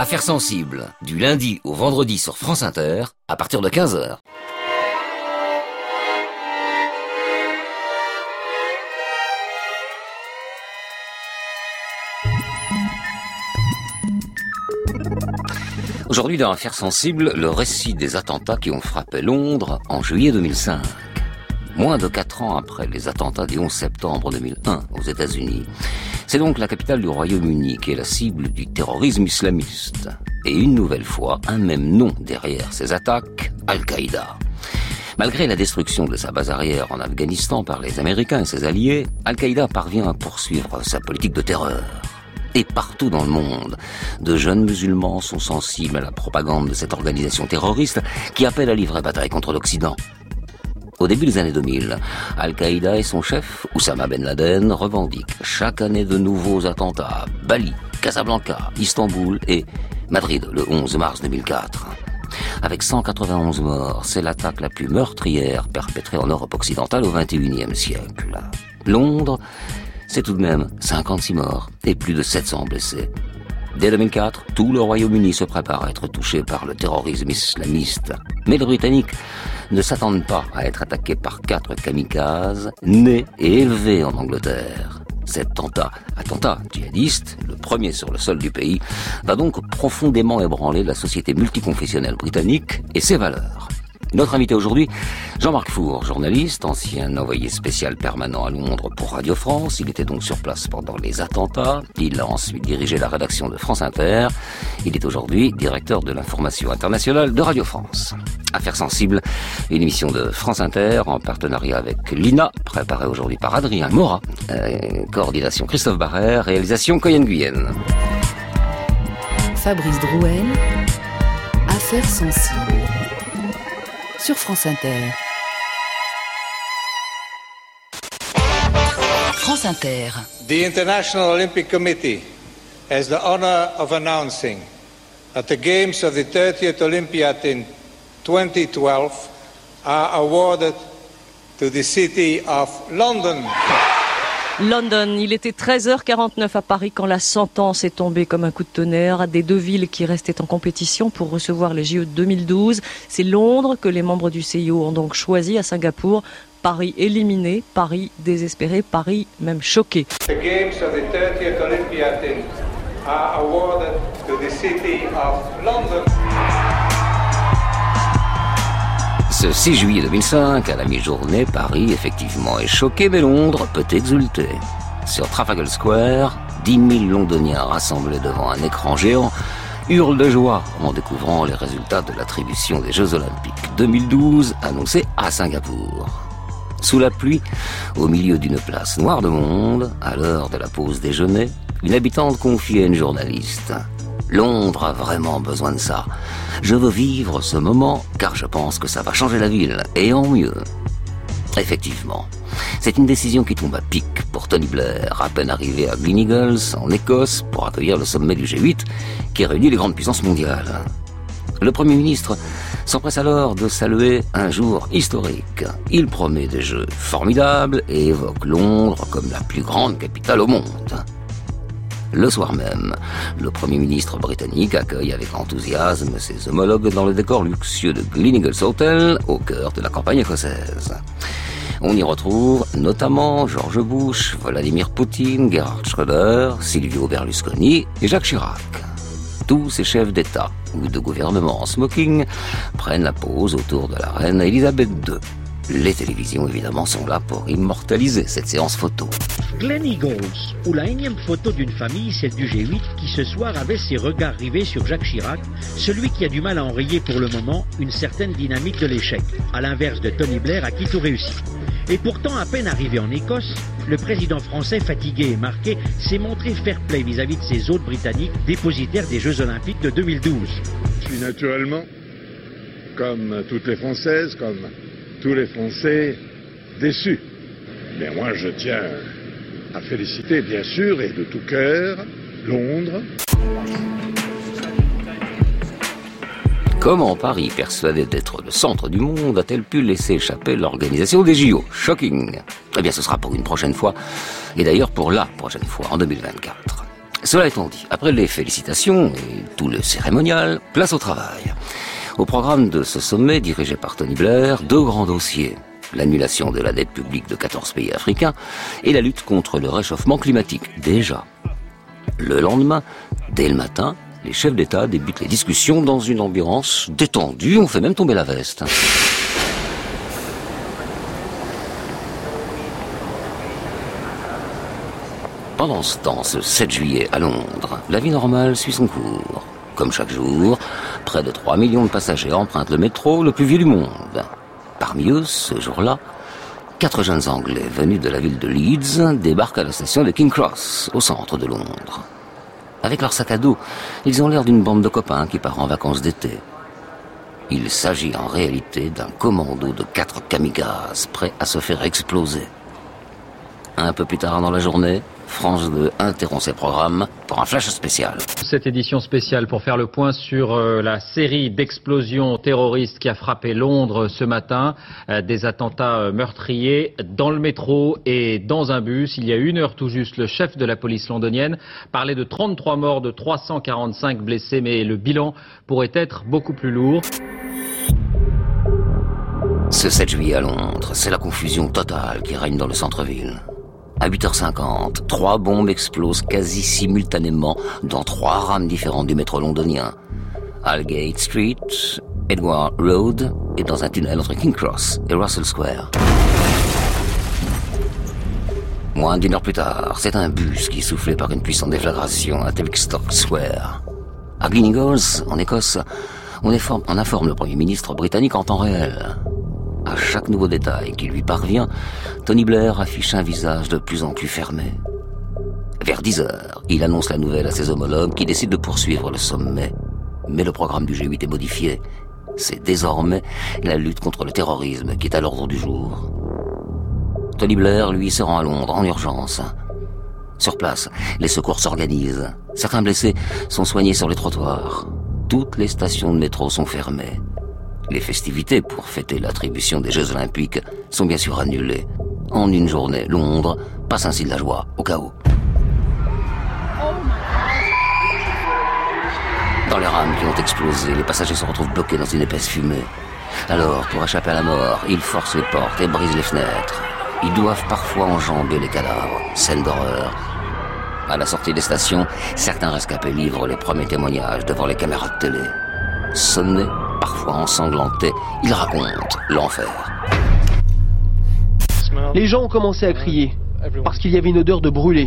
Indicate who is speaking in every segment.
Speaker 1: Affaires sensibles, du lundi au vendredi sur France Inter, à partir de 15h. Aujourd'hui, dans Affaires sensibles, le récit des attentats qui ont frappé Londres en juillet 2005. Moins de 4 ans après les attentats du 11 septembre 2001 aux États-Unis. C'est donc la capitale du Royaume-Uni qui est la cible du terrorisme islamiste. Et une nouvelle fois, un même nom derrière ces attaques, Al-Qaïda. Malgré la destruction de sa base arrière en Afghanistan par les Américains et ses alliés, Al-Qaïda parvient à poursuivre sa politique de terreur. Et partout dans le monde, de jeunes musulmans sont sensibles à la propagande de cette organisation terroriste qui appelle à livrer bataille contre l'Occident. Au début des années 2000, Al-Qaïda et son chef, Oussama Ben Laden, revendiquent chaque année de nouveaux attentats à Bali, Casablanca, Istanbul et Madrid le 11 mars 2004. Avec 191 morts, c'est l'attaque la plus meurtrière perpétrée en Europe occidentale au XXIe siècle. Londres, c'est tout de même 56 morts et plus de 700 blessés. Dès 2004, tout le Royaume-Uni se prépare à être touché par le terrorisme islamiste. Mais les Britanniques ne s'attendent pas à être attaqués par 4 kamikazes, nés et élevés en Angleterre. Cet attentat djihadiste, le premier sur le sol du pays, va donc profondément ébranler la société multiconfessionnelle britannique et ses valeurs. Notre invité aujourd'hui, Jean-Marc Four, journaliste, ancien envoyé spécial permanent à Londres pour Radio France. Il était donc sur place pendant les attentats. Il a ensuite dirigé la rédaction de France Inter. Il est aujourd'hui directeur de l'information internationale de Radio France. Affaires sensibles, une émission de France Inter en partenariat avec l'INA, préparée aujourd'hui par Adrien Morat. Coordination Christophe Barrère, réalisation Coyenne Guyenne.
Speaker 2: Fabrice Drouel, Affaires sensibles. Sur France Inter. France Inter.
Speaker 3: The International Olympic Committee has the honor of announcing that the Games of the 30th Olympiad in 2012 are awarded to the city of London.
Speaker 4: London, il était 13h49 à Paris quand la sentence est tombée comme un coup de tonnerre des 2 villes qui restaient en compétition pour recevoir les JO de 2012. C'est Londres que les membres du CIO ont donc choisi à Singapour. Paris éliminé, Paris désespéré, Paris même choqué.
Speaker 3: The Games of the 30th Olympiad are awarded to the city of London.
Speaker 1: Ce 6 juillet 2005, à la mi-journée, Paris, effectivement, est choqué, mais Londres peut exulter. Sur Trafalgar Square, 10 000 Londoniens rassemblés devant un écran géant hurlent de joie en découvrant les résultats de l'attribution des Jeux Olympiques 2012 annoncés à Singapour. Sous la pluie, au milieu d'une place noire de monde, à l'heure de la pause déjeuner, une habitante confie à une journaliste: Londres a vraiment besoin de ça. Je veux vivre ce moment car je pense que ça va changer la ville, et en mieux. Effectivement, c'est une décision qui tombe à pic pour Tony Blair, à peine arrivé à Gleneagles, en Écosse, pour accueillir le sommet du G8 qui réunit les grandes puissances mondiales. Le Premier ministre s'empresse alors de saluer un jour historique. Il promet des jeux formidables et évoque Londres comme la plus grande capitale au monde. Le soir même, le Premier ministre britannique accueille avec enthousiasme ses homologues dans le décor luxueux de Gleneagles Hotel, au cœur de la campagne écossaise. On y retrouve notamment George Bush, Vladimir Poutine, Gerhard Schröder, Silvio Berlusconi et Jacques Chirac. Tous ces chefs d'État ou de gouvernement en smoking prennent la pose autour de la reine Elisabeth II. Les télévisions, évidemment, sont là pour immortaliser cette séance photo.
Speaker 5: Gleneagles, où la énième photo d'une famille, celle du G8, qui ce soir avait ses regards rivés sur Jacques Chirac, celui qui a du mal à enrayer pour le moment une certaine dynamique de l'échec, à l'inverse de Tony Blair à qui tout réussit. Et pourtant, à peine arrivé en Écosse, le président français, fatigué et marqué, s'est montré fair-play vis-à-vis de ses hôtes britanniques, dépositaires des Jeux Olympiques de 2012.
Speaker 6: Je suis naturellement, comme toutes les Françaises, comme tous les Français, déçus. Mais moi, je tiens à féliciter, bien sûr, et de tout cœur, Londres.
Speaker 1: Comment Paris, persuadé d'être le centre du monde, a-t-elle pu laisser échapper l'organisation des JO? Shocking. Eh bien, ce sera pour une prochaine fois, et d'ailleurs pour la prochaine fois, en 2024. Cela étant dit, après les félicitations et tout le cérémonial, place au travail. Au programme de ce sommet, dirigé par Tony Blair, 2 grands dossiers. L'annulation de la dette publique de 14 pays africains et la lutte contre le réchauffement climatique, déjà. Le lendemain, dès le matin, les chefs d'État débutent les discussions dans une ambiance détendue, on fait même tomber la veste. Pendant ce temps, ce 7 juillet à Londres, la vie normale suit son cours. Comme chaque jour, près de 3 millions de passagers empruntent le métro, le plus vieux du monde. Parmi eux, ce jour-là, 4 jeunes Anglais venus de la ville de Leeds débarquent à la station de King Cross, au centre de Londres. Avec leur sac à dos, ils ont l'air d'une bande de copains qui part en vacances d'été. Il s'agit en réalité d'un commando de 4 kamikazes prêts à se faire exploser. Un peu plus tard dans la journée, France 2 interrompt ses programmes pour un flash spécial.
Speaker 7: Cette édition spéciale pour faire le point sur la série d'explosions terroristes qui a frappé Londres ce matin. Des attentats meurtriers dans le métro et dans un bus. Il y a 1 heure tout juste, le chef de la police londonienne parlait de 33 morts, de 345 blessés, mais le bilan pourrait être beaucoup plus lourd.
Speaker 1: Ce 7 juillet à Londres, c'est la confusion totale qui règne dans le centre-ville. À 8h50, 3 bombes explosent quasi simultanément dans 3 rames différentes du métro londonien. Aldgate Street, Edgware Road et dans un tunnel entre King Cross et Russell Square. Moins d'1 heure plus tard, c'est un bus qui est soufflé par une puissante déflagration à Tavistock Square. À Gleneagles, en Écosse, on informe le Premier ministre britannique en temps réel. À chaque nouveau détail qui lui parvient, Tony Blair affiche un visage de plus en plus fermé. Vers 10h, il annonce la nouvelle à ses homologues qui décident de poursuivre le sommet. Mais le programme du G8 est modifié. C'est désormais la lutte contre le terrorisme qui est à l'ordre du jour. Tony Blair, lui, se rend à Londres en urgence. Sur place, les secours s'organisent. Certains blessés sont soignés sur les trottoirs. Toutes les stations de métro sont fermées. Les festivités pour fêter l'attribution des Jeux Olympiques sont bien sûr annulées. En une journée, Londres passe ainsi de la joie au chaos. Dans les rames qui ont explosé, les passagers se retrouvent bloqués dans une épaisse fumée. Alors, pour échapper à la mort, ils forcent les portes et brisent les fenêtres. Ils doivent parfois enjamber les cadavres. Scène d'horreur. À la sortie des stations, certains rescapés livrent les premiers témoignages devant les caméras de télé. Sonnés, parfois ensanglantés, ils racontent l'enfer.
Speaker 8: Les gens ont commencé à crier, parce qu'il y avait une odeur de brûlé.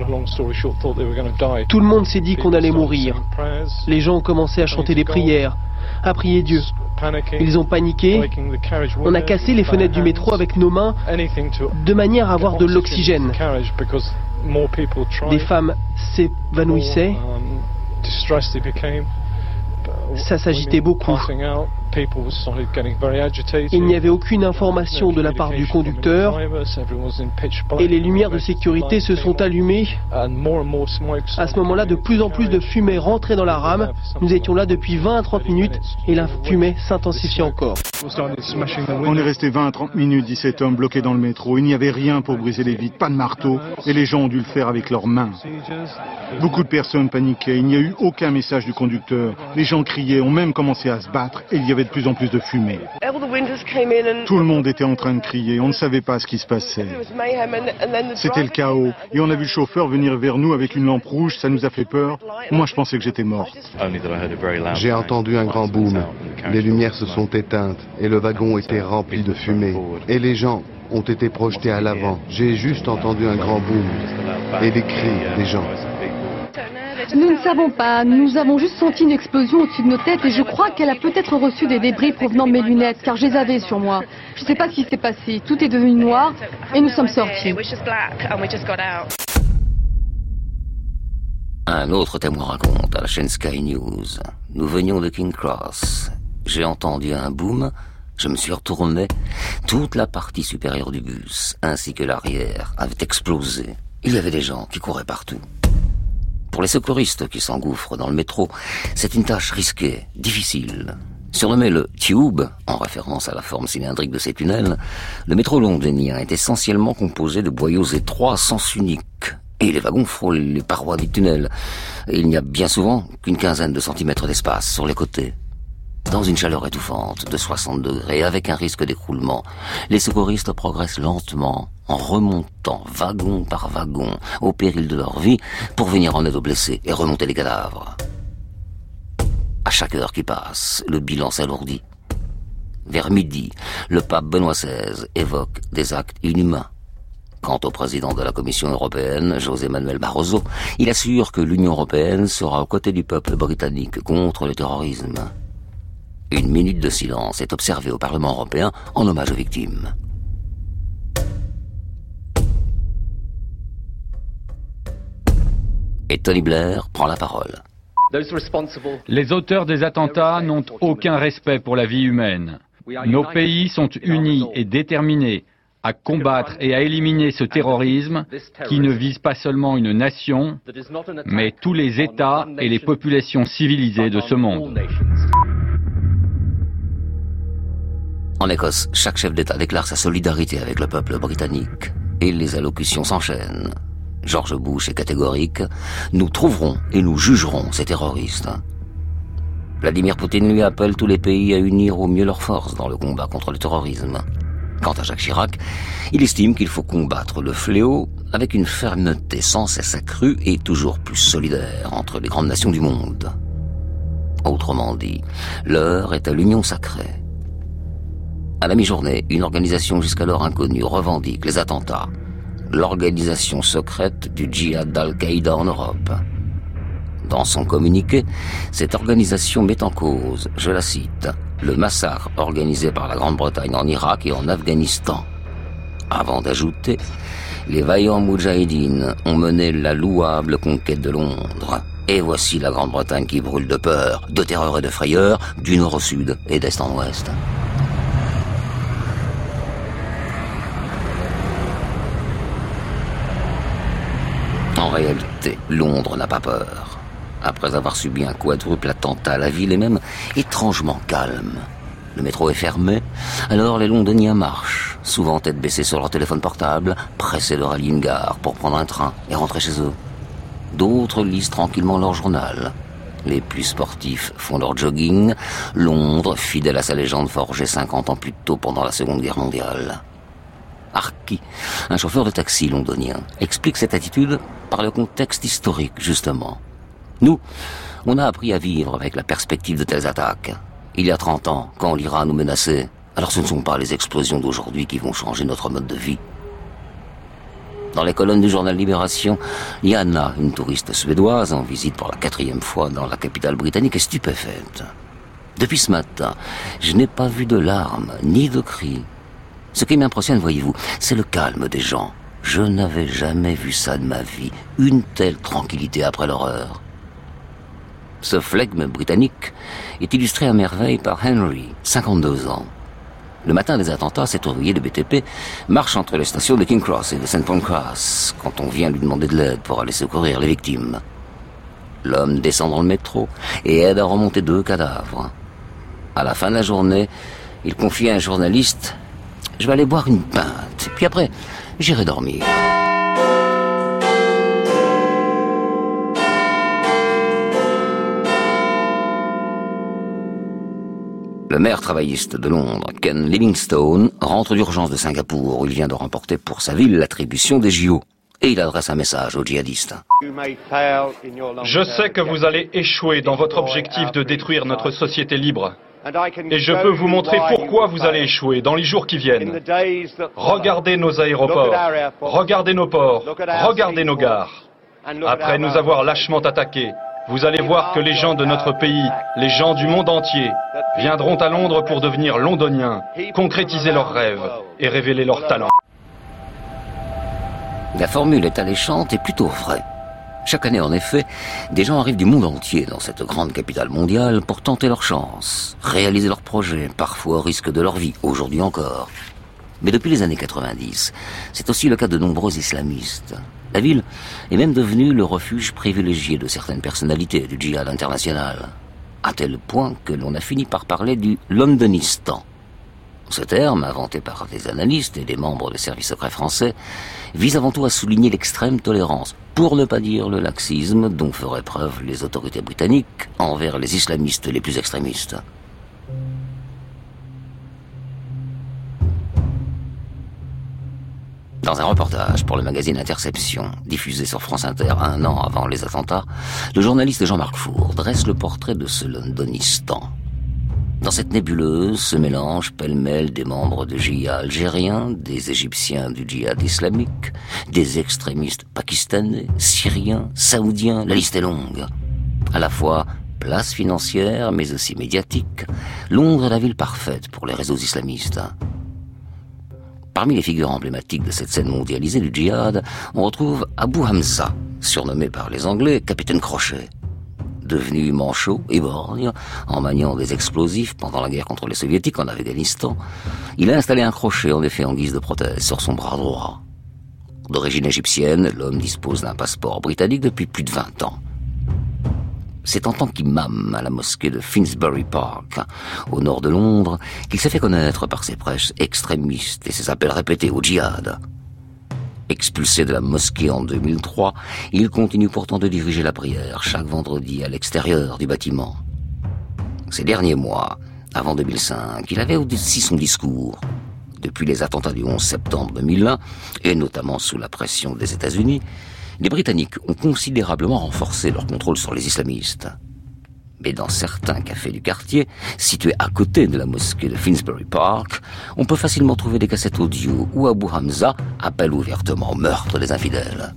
Speaker 8: Tout le monde s'est dit qu'on allait mourir. Les gens ont commencé à chanter des prières, à prier Dieu. Ils ont paniqué. On a cassé les fenêtres du métro avec nos mains, de manière à avoir de l'oxygène. Des femmes s'évanouissaient. Ça s'agitait beaucoup. Il n'y avait aucune information de la part du conducteur et les lumières de sécurité se sont allumées. À ce moment-là, de plus en plus de fumée rentrait dans la rame. Nous étions là depuis 20 à 30 minutes et la fumée s'intensifiait encore.
Speaker 9: On est resté 20 à 30 minutes, dit cet homme bloqué dans le métro. Il n'y avait rien pour briser les vitres, pas de marteau, et les gens ont dû le faire avec leurs mains. Beaucoup de personnes paniquaient, il n'y a eu aucun message du conducteur. Les gens criaient, ont même commencé à se battre, et il y avait de plus en plus de fumée. Tout le monde était en train de crier, on ne savait pas ce qui se passait. C'était le chaos, et on a vu le chauffeur venir vers nous avec une lampe rouge, ça nous a fait peur. Moi, je pensais que j'étais mort.
Speaker 10: J'ai entendu un grand boom, les lumières se sont éteintes, et le wagon était rempli de fumée, et les gens ont été projetés à l'avant. J'ai juste entendu un grand boom, et des cris des gens.
Speaker 11: Nous ne savons pas, nous avons juste senti une explosion au-dessus de nos têtes et je crois qu'elle a peut-être reçu des débris provenant de mes lunettes car je les avais sur moi. Je ne sais pas ce qui s'est passé, tout est devenu noir et nous sommes sortis.
Speaker 1: Un autre témoin raconte à la chaîne Sky News. Nous venions de King Cross. J'ai entendu un boom, je me suis retourné. Toute la partie supérieure du bus, ainsi que l'arrière, avait explosé. Il y avait des gens qui couraient partout. Pour les secouristes qui s'engouffrent dans le métro, c'est une tâche risquée, difficile. Surnommé le Tube, en référence à la forme cylindrique de ces tunnels, le métro londonien est essentiellement composé de boyaux étroits à sens unique. Et les wagons frôlent les parois du tunnel. Et il n'y a bien souvent qu'une quinzaine de centimètres d'espace sur les côtés. Dans une chaleur étouffante de 60 degrés, avec un risque d'écroulement, les secouristes progressent lentement, en remontant wagon par wagon, au péril de leur vie, pour venir en aide aux blessés et remonter les cadavres. À chaque heure qui passe, le bilan s'alourdit. Vers midi, le pape Benoît XVI évoque des actes inhumains. Quant au président de la Commission européenne, José Manuel Barroso, il assure que l'Union européenne sera aux côtés du peuple britannique contre le terrorisme. Une minute de silence est observée au Parlement européen en hommage aux victimes. Et Tony Blair prend la parole.
Speaker 12: Les auteurs des attentats n'ont aucun respect pour la vie humaine. Nos pays sont unis et déterminés à combattre et à éliminer ce terrorisme qui ne vise pas seulement une nation, mais tous les États et les populations civilisées de ce monde.
Speaker 1: En Écosse, chaque chef d'État déclare sa solidarité avec le peuple britannique. Et les allocutions s'enchaînent. George Bush est catégorique. Nous trouverons et nous jugerons ces terroristes. Vladimir Poutine lui appelle tous les pays à unir au mieux leurs forces dans le combat contre le terrorisme. Quant à Jacques Chirac, il estime qu'il faut combattre le fléau avec une fermeté sans cesse accrue et toujours plus solidaire entre les grandes nations du monde. Autrement dit, l'heure est à l'union sacrée. À la mi-journée, une organisation jusqu'alors inconnue revendique les attentats. L'organisation secrète du djihad d'Al-Qaïda en Europe. Dans son communiqué, cette organisation met en cause, je la cite, le massacre organisé par la Grande-Bretagne en Irak et en Afghanistan. Avant d'ajouter, les vaillants moudjahidines ont mené la louable conquête de Londres. Et voici la Grande-Bretagne qui brûle de peur, de terreur et de frayeur, du nord au sud et d'est en ouest. En réalité, Londres n'a pas peur. Après avoir subi un quadruple attentat, la ville est même étrangement calme. Le métro est fermé, alors les Londoniens marchent, souvent tête baissée sur leur téléphone portable, pressés de rallier une gare pour prendre un train et rentrer chez eux. D'autres lisent tranquillement leur journal. Les plus sportifs font leur jogging. Londres, fidèle à sa légende forgée 50 ans plus tôt pendant la Seconde Guerre mondiale. Arki, un chauffeur de taxi londonien, explique cette attitude par le contexte historique, justement. Nous, on a appris à vivre avec la perspective de telles attaques. Il y a 30 ans, quand l'Iran nous menaçait, alors ce ne sont pas les explosions d'aujourd'hui qui vont changer notre mode de vie. Dans les colonnes du journal Libération, Yana, une touriste suédoise en visite pour la 4e fois dans la capitale britannique, est stupéfaite. Depuis ce matin, je n'ai pas vu de larmes, ni de cris. Ce qui m'impressionne, voyez-vous, c'est le calme des gens. Je n'avais jamais vu ça de ma vie, une telle tranquillité après l'horreur. Ce flegme britannique est illustré à merveille par Henry, 52 ans. Le matin des attentats, cet ouvrier de BTP marche entre les stations de King Cross et de St. Pancras quand on vient lui demander de l'aide pour aller secourir les victimes. L'homme descend dans le métro et aide à remonter 2 cadavres. À la fin de la journée, il confie à un journaliste « Je vais aller boire une pinte, puis après, j'irai dormir. » Le maire travailliste de Londres, Ken Livingstone, rentre d'urgence de Singapour où il vient de remporter pour sa ville l'attribution des JO. Et il adresse un message aux djihadistes.
Speaker 13: Je sais que vous allez échouer dans votre objectif de détruire notre société libre. Et je peux vous montrer pourquoi vous allez échouer dans les jours qui viennent. Regardez nos aéroports, regardez nos ports, regardez nos gares. Après nous avoir lâchement attaqués, vous allez voir que les gens de notre pays, les gens du monde entier, viendront à Londres pour devenir londoniens, concrétiser leurs rêves et révéler leurs talents.
Speaker 1: La formule est alléchante et plutôt vraie. Chaque année, en effet, des gens arrivent du monde entier dans cette grande capitale mondiale pour tenter leur chance, réaliser leurs projets, parfois au risque de leur vie, aujourd'hui encore. Mais depuis les années 90, c'est aussi le cas de nombreux islamistes. La ville est même devenue le refuge privilégié de certaines personnalités du djihad international, à tel point que l'on a fini par parler du Londonistan. Ce terme, inventé par des analystes et des membres des services secrets français, vise avant tout à souligner l'extrême tolérance, pour ne pas dire le laxisme, dont feraient preuve les autorités britanniques envers les islamistes les plus extrémistes. Dans un reportage pour le magazine Interception, diffusé sur France Inter 1 an avant les attentats, le journaliste Jean-Marc Four dresse le portrait de ce Londonistan. Dans cette nébuleuse se mélangent pêle-mêle des membres de GIA algériens, des Égyptiens du djihad islamique, des extrémistes pakistanais, syriens, saoudiens, la liste est longue. À la fois place financière, mais aussi médiatique, Londres est la ville parfaite pour les réseaux islamistes. Parmi les figures emblématiques de cette scène mondialisée du djihad, on retrouve Abu Hamza, surnommé par les Anglais Capitaine Crochet. Devenu manchot et borgne, en maniant des explosifs pendant la guerre contre les Soviétiques en Afghanistan, il a installé un crochet en effet en guise de prothèse sur son bras droit. D'origine égyptienne, l'homme dispose d'un passeport britannique depuis plus de 20 ans. C'est en tant qu'imam à la mosquée de Finsbury Park, au nord de Londres, qu'il s'est fait connaître par ses prêches extrémistes et ses appels répétés au djihad. Expulsé de la mosquée en 2003, il continue pourtant de diriger la prière chaque vendredi à l'extérieur du bâtiment. Ces derniers mois, avant 2005, il avait aussi son discours. Depuis les attentats du 11 septembre 2001, et notamment sous la pression des États-Unis, les Britanniques ont considérablement renforcé leur contrôle sur les islamistes. Mais dans certains cafés du quartier, situés à côté de la mosquée de Finsbury Park, on peut facilement trouver des cassettes audio où Abu Hamza appelle ouvertement au meurtre des infidèles.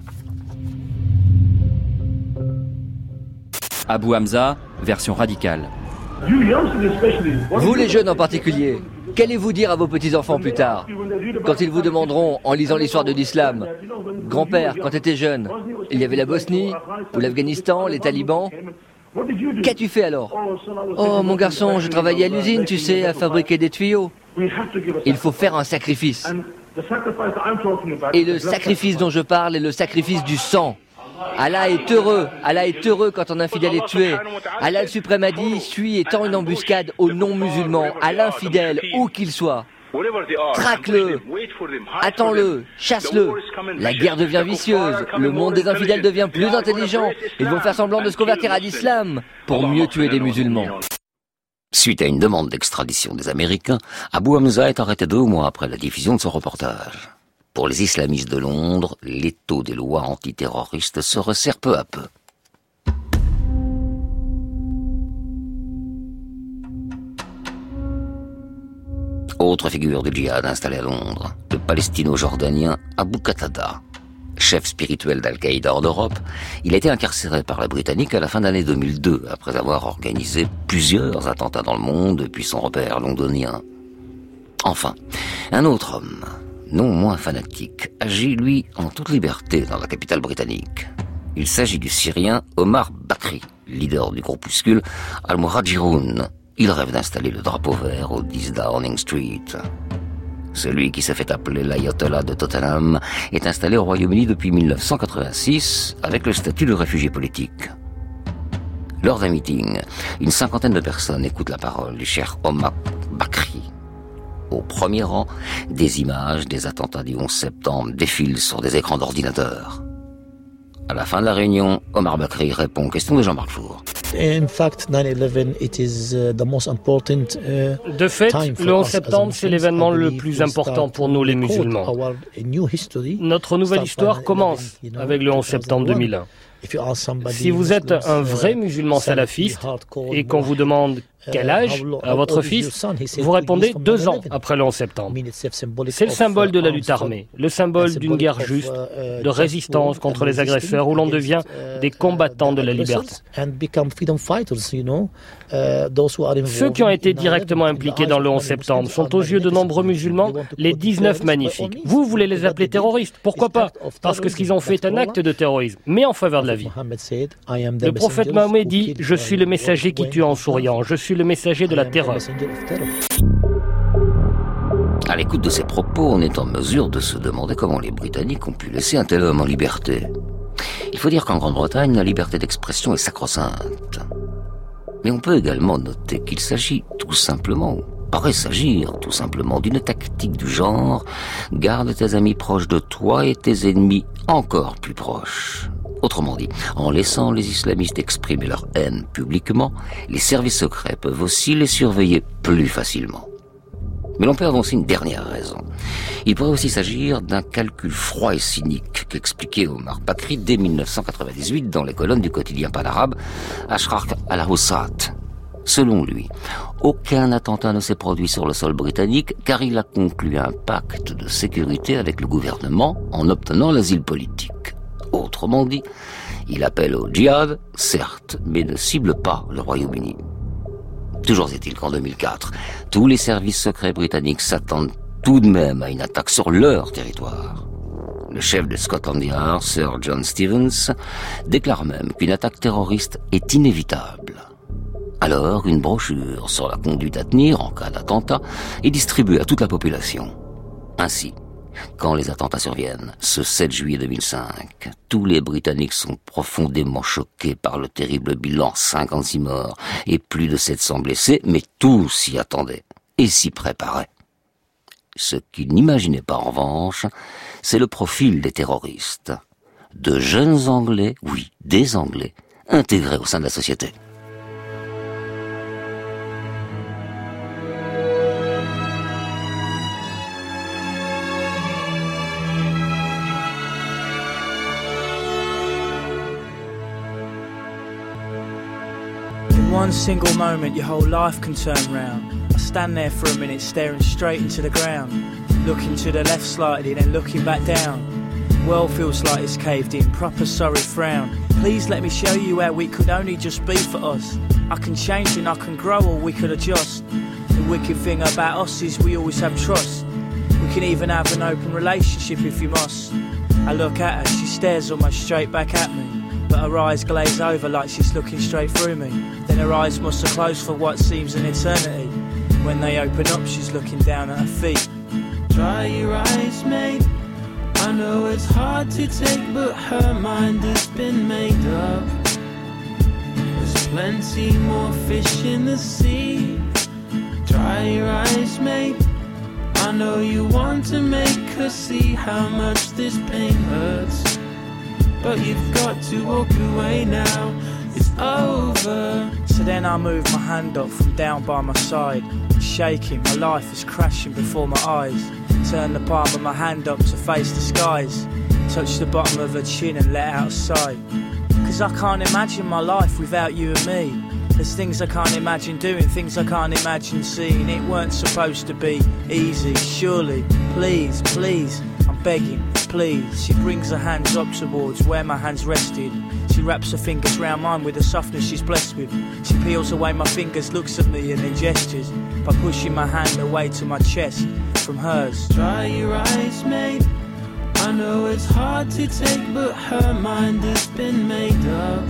Speaker 14: Abu Hamza, version radicale.
Speaker 15: Vous les jeunes en particulier, qu'allez-vous dire à vos petits-enfants plus tard, quand ils vous demanderont, en lisant l'histoire de l'islam, « Grand-père, quand tu étais jeune, il y avait la Bosnie, ou l'Afghanistan, les talibans. Qu'as-tu fait alors ? Oh, mon garçon, je travaillais à l'usine, tu sais, à fabriquer des tuyaux. Il faut faire un sacrifice. Et le sacrifice dont je parle est le sacrifice du sang. Allah est heureux quand un infidèle est tué. Allah le suprême a dit, suis et tends une embuscade aux non-musulmans, à l'infidèle, où qu'il soit. Traque-le, attends-le, chasse-le. La guerre devient vicieuse, le monde des infidèles devient plus intelligent. Ils vont faire semblant de se convertir à l'islam pour mieux tuer des musulmans.
Speaker 1: Suite à une demande d'extradition des Américains, Abu Hamza est arrêté 2 mois après la diffusion de ce reportage. Pour les islamistes de Londres, l'étau des lois antiterroristes se resserre peu à peu. Autre figure du djihad installé à Londres, le palestino-jordanien Abu Qatada. Chef spirituel d'Al-Qaïda en Europe, il a été incarcéré par la Britannique à la fin de l'année 2002, après avoir organisé plusieurs attentats dans le monde depuis son repère londonien. Enfin, un autre homme, non moins fanatique, agit lui en toute liberté dans la capitale britannique. Il s'agit du Syrien Omar Bakri, leader du groupuscule Al-Muhajirun. Il rêve d'installer le drapeau vert au 10 Downing Street. Celui qui s'est fait appeler l'ayatollah de Tottenham est installé au Royaume-Uni depuis 1986 avec le statut de réfugié politique. Lors d'un meeting, une 50aine de personnes écoutent la parole du cheikh Omar Bakri. Au premier rang, des images des attentats du 11 septembre défilent sur des écrans d'ordinateur. À la fin de la réunion, Omar Bakri répond aux questions de Jean-Marc Four.
Speaker 16: De fait, le 11 septembre, c'est l'événement le plus important pour nous les musulmans. Notre nouvelle histoire commence avec le 11 septembre 2001. Si vous êtes un vrai musulman salafiste et qu'on vous demande quel âge a votre fils, vous répondez 2 ans après le 11 septembre. C'est le symbole de la lutte armée, le symbole d'une guerre juste, de résistance contre les agresseurs où l'on devient des combattants de la liberté. Ceux qui ont été directement impliqués dans le 11 septembre sont aux yeux de nombreux musulmans les 19 magnifiques. Vous voulez les appeler terroristes, pourquoi pas ? Parce que ce qu'ils ont fait est un acte de terrorisme, mais en faveur de la vie. Le prophète Mahomet dit « Je suis le messager qui tue en souriant, je suis le messager de la terreur ».
Speaker 1: À l'écoute de ces propos, on est en mesure de se demander comment les Britanniques ont pu laisser un tel homme en liberté. Il faut dire qu'en Grande-Bretagne, la liberté d'expression est sacro-sainte. Mais on peut également noter qu'il s'agit tout simplement, paraît s'agir tout simplement d'une tactique du genre « garde tes amis proches de toi et tes ennemis encore plus proches ». Autrement dit, en laissant les islamistes exprimer leur haine publiquement, les services secrets peuvent aussi les surveiller plus facilement. Mais l'on peut avancer une dernière raison. Il pourrait aussi s'agir d'un calcul froid et cynique qu'expliquait Omar Bakri dès 1998 dans les colonnes du quotidien panarabe Ashraq al-Awsat. Selon lui, aucun attentat ne s'est produit sur le sol britannique car il a conclu un pacte de sécurité avec le gouvernement en obtenant l'asile politique. Autrement dit, il appelle au djihad, certes, mais ne cible pas le Royaume-Uni. Toujours est-il qu'en 2004, tous les services secrets britanniques s'attendent tout de même à une attaque sur leur territoire. Le chef de Scotland Yard, Sir John Stevens, déclare même qu'une attaque terroriste est inévitable. Alors, une brochure sur la conduite à tenir en cas d'attentat est distribuée à toute la population. Ainsi, quand les attentats surviennent, ce 7 juillet 2005, tous les Britanniques sont profondément choqués par le terrible bilan, 56 morts et plus de 700 blessés, mais tous s'y attendaient et s'y préparaient. Ce qu'ils n'imaginaient pas en revanche, c'est le profil des terroristes. De jeunes Anglais, oui, des Anglais, intégrés au sein de la société.
Speaker 17: One single moment your whole life can turn round. I stand there for a minute staring straight into the ground, looking to the left slightly then looking back down. World feels like it's caved in, proper sorry frown. Please let me show you how we could only just be for us. I can change and I can grow or we could adjust. The wicked thing about us is we always have trust. We can even have an open relationship if you must. I look at her, she stares almost straight back at me, but her eyes glaze over like she's looking straight through me. Then her eyes must have closed for what seems an eternity. When they open up, she's looking down at her feet.
Speaker 18: Dry your eyes, mate. I know it's hard to take, but her mind has been made up. There's plenty more fish in the sea. Dry your eyes, mate. I know you want to make her see how much this pain hurts, but you've got to walk away now, it's over.
Speaker 17: So then I move my hand up from down by my side, shaking, my life is crashing before my eyes. Turn the palm of my hand up to face the skies, touch the bottom of her chin and let out a sigh. Cause I can't imagine my life without you and me. There's things I can't imagine doing, things I can't imagine seeing. It weren't supposed to be easy, surely. Please, please, I'm begging, please. She brings her hands up towards where my hands rested. She wraps her fingers round mine with the softness she's blessed with. She peels away my fingers, looks at me and then gestures by pushing my hand away to my chest from hers.
Speaker 18: Dry your eyes, mate. I know it's hard to take, but her mind has been made up.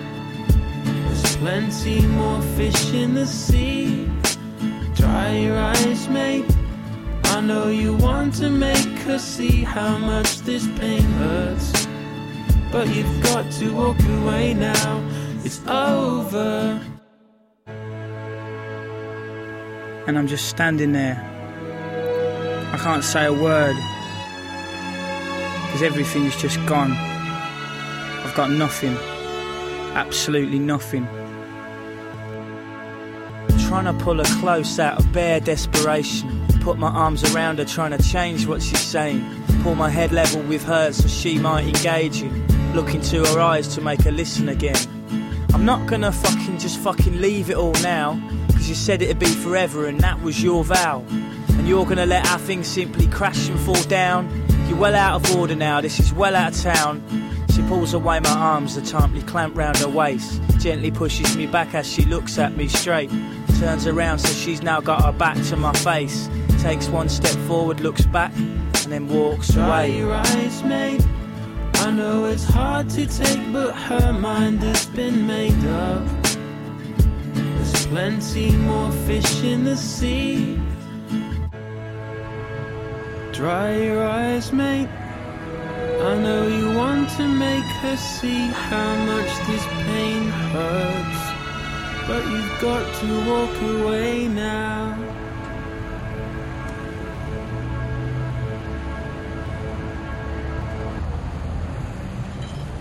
Speaker 18: There's plenty more fish in the sea. Dry your eyes, mate. I know you want to make her see how much this pain hurts, but you've got to walk away now, it's over.
Speaker 17: And I'm just standing there. I can't say a word, because everything is just gone. I've got nothing, absolutely nothing. Trying to pull her close out of bare desperation, put my arms around her trying to change what she's saying, pull my head level with hers so she might engage in, look into her eyes to make her listen again. I'm not gonna just leave it all now, cause you said it'd be forever and that was your vow. And you're gonna let our things simply crash and fall down. You're well out of order now, this is well out of town. She pulls away my arms, the tightly clamped round her waist, gently pushes me back as she looks at me straight, turns around so she's now got her back to my face, takes one step forward, looks back and then walks away.
Speaker 18: Dry your eyes, mate. I know it's hard to take, but her mind has been made up. There's plenty more fish in the sea. Dry your eyes, mate. I know you want to make her see how much this pain hurts, but you've got to walk away now,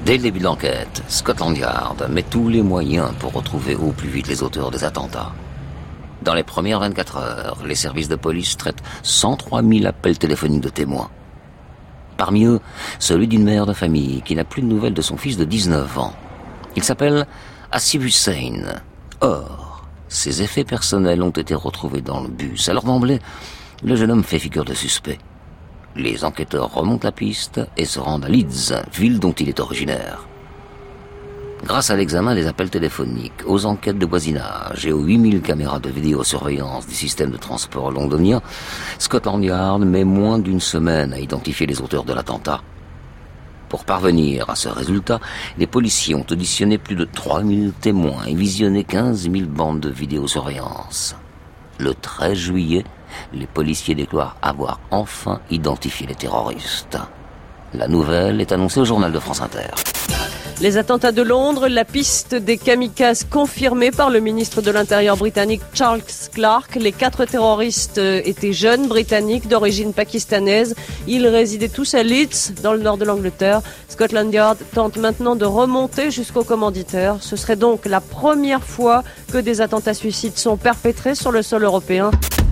Speaker 1: Dès le début de l'enquête, Scotland Yard met tous les moyens pour retrouver au plus vite les auteurs des attentats. Dans les premières 24 heures, les services de police traitent 103 000 appels téléphoniques de témoins. Parmi eux, celui d'une mère de famille qui n'a plus de nouvelles de son fils de 19 ans. Il s'appelle Hasib Hussein. Or, ses effets personnels ont été retrouvés dans le bus. Alors d'emblée, le jeune homme fait figure de suspect. Les enquêteurs remontent la piste et se rendent à Leeds, ville dont il est originaire. Grâce à l'examen des appels téléphoniques, aux enquêtes de voisinage et aux 8000 caméras de vidéosurveillance du système de transport londonien, Scotland Yard met moins d'une semaine à identifier les auteurs de l'attentat. Pour parvenir à ce résultat, les policiers ont auditionné plus de 3000 témoins et visionné 15 000 bandes de vidéosurveillance. Le 13 juillet, les policiers déclarent avoir enfin identifié les terroristes. La nouvelle est annoncée au journal de France Inter.
Speaker 4: Les attentats de Londres, la piste des kamikazes confirmée par le ministre de l'Intérieur britannique Charles Clarke. Les 4 terroristes étaient jeunes britanniques d'origine pakistanaise. Ils résidaient tous à Leeds, dans le nord de l'Angleterre. Scotland Yard tente maintenant de remonter jusqu'au commanditaire. Ce serait donc la première fois que des attentats suicides sont perpétrés sur le sol européen.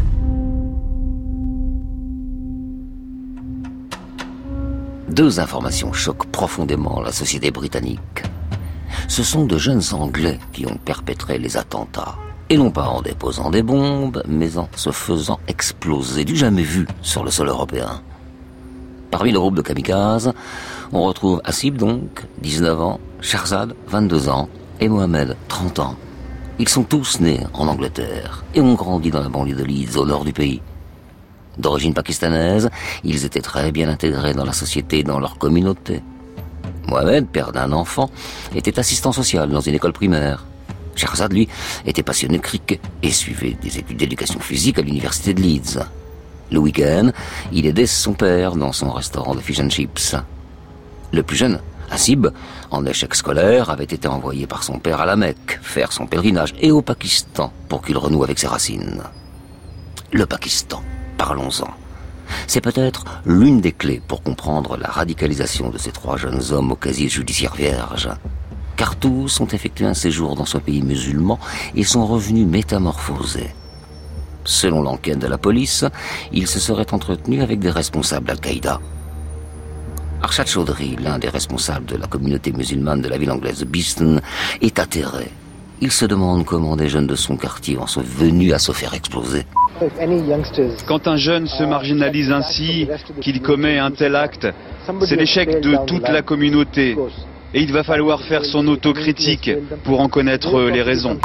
Speaker 1: Deux informations choquent profondément la société britannique. Ce sont de jeunes Anglais qui ont perpétré les attentats. Et non pas en déposant des bombes, mais en se faisant exploser, du jamais vu sur le sol européen. Parmi le groupe de kamikazes, on retrouve Hasib donc, 19 ans, Shahzad, 22 ans, et Mohamed, 30 ans. Ils sont tous nés en Angleterre et ont grandi dans la banlieue de Leeds, au nord du pays. D'origine pakistanaise, ils étaient très bien intégrés dans la société et dans leur communauté. Mohamed, père d'un enfant, était assistant social dans une école primaire. Shahzad, lui, était passionné de cricket et suivait des études d'éducation physique à l'université de Leeds. Le week-end, il aidait son père dans son restaurant de fish and chips. Le plus jeune, Hasib, en échec scolaire, avait été envoyé par son père à la Mecque, faire son pèlerinage, et au Pakistan, pour qu'il renoue avec ses racines. Le Pakistan. Parlons-en. C'est peut-être l'une des clés pour comprendre la radicalisation de ces 3 jeunes hommes au casier judiciaire vierge. Car tous ont effectué un séjour dans ce pays musulman et sont revenus métamorphosés. Selon l'enquête de la police, ils se seraient entretenus avec des responsables d'Al-Qaïda. Arshad Chaudhry, l'un des responsables de la communauté musulmane de la ville anglaise de Beeston, est atterré. Il se demande comment des jeunes de son quartier en sont venus à se faire exploser.
Speaker 19: Quand un jeune se marginalise ainsi, qu'il commet un tel acte, c'est l'échec de toute la communauté. Et il va falloir faire son autocritique pour en connaître les raisons.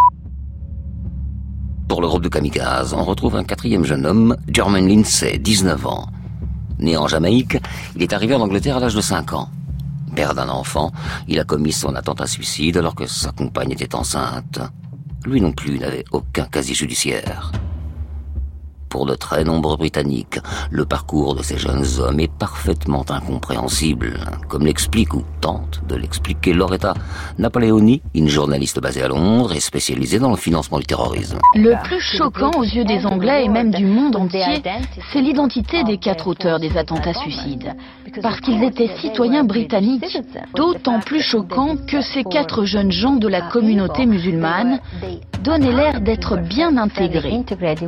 Speaker 1: Pour le groupe de kamikazes, on retrouve un 4e jeune homme, Jermaine Lindsay, 19 ans. Né en Jamaïque, il est arrivé en Angleterre à l'âge de 5 ans. Père d'un enfant, il a commis son attentat suicide alors que sa compagne était enceinte. Lui non plus n'avait aucun casier judiciaire. Pour de très nombreux Britanniques, le parcours de ces jeunes hommes est parfaitement incompréhensible, comme l'explique ou tente de l'expliquer Loretta Napoleoni, une journaliste basée à Londres et spécialisée dans le financement du terrorisme.
Speaker 20: Le plus choquant aux yeux des Anglais et même du monde entier, c'est l'identité des 4 auteurs des attentats suicides. Parce qu'ils étaient citoyens britanniques, d'autant plus choquant que ces 4 jeunes gens de la communauté musulmane donnaient l'air d'être bien intégrés.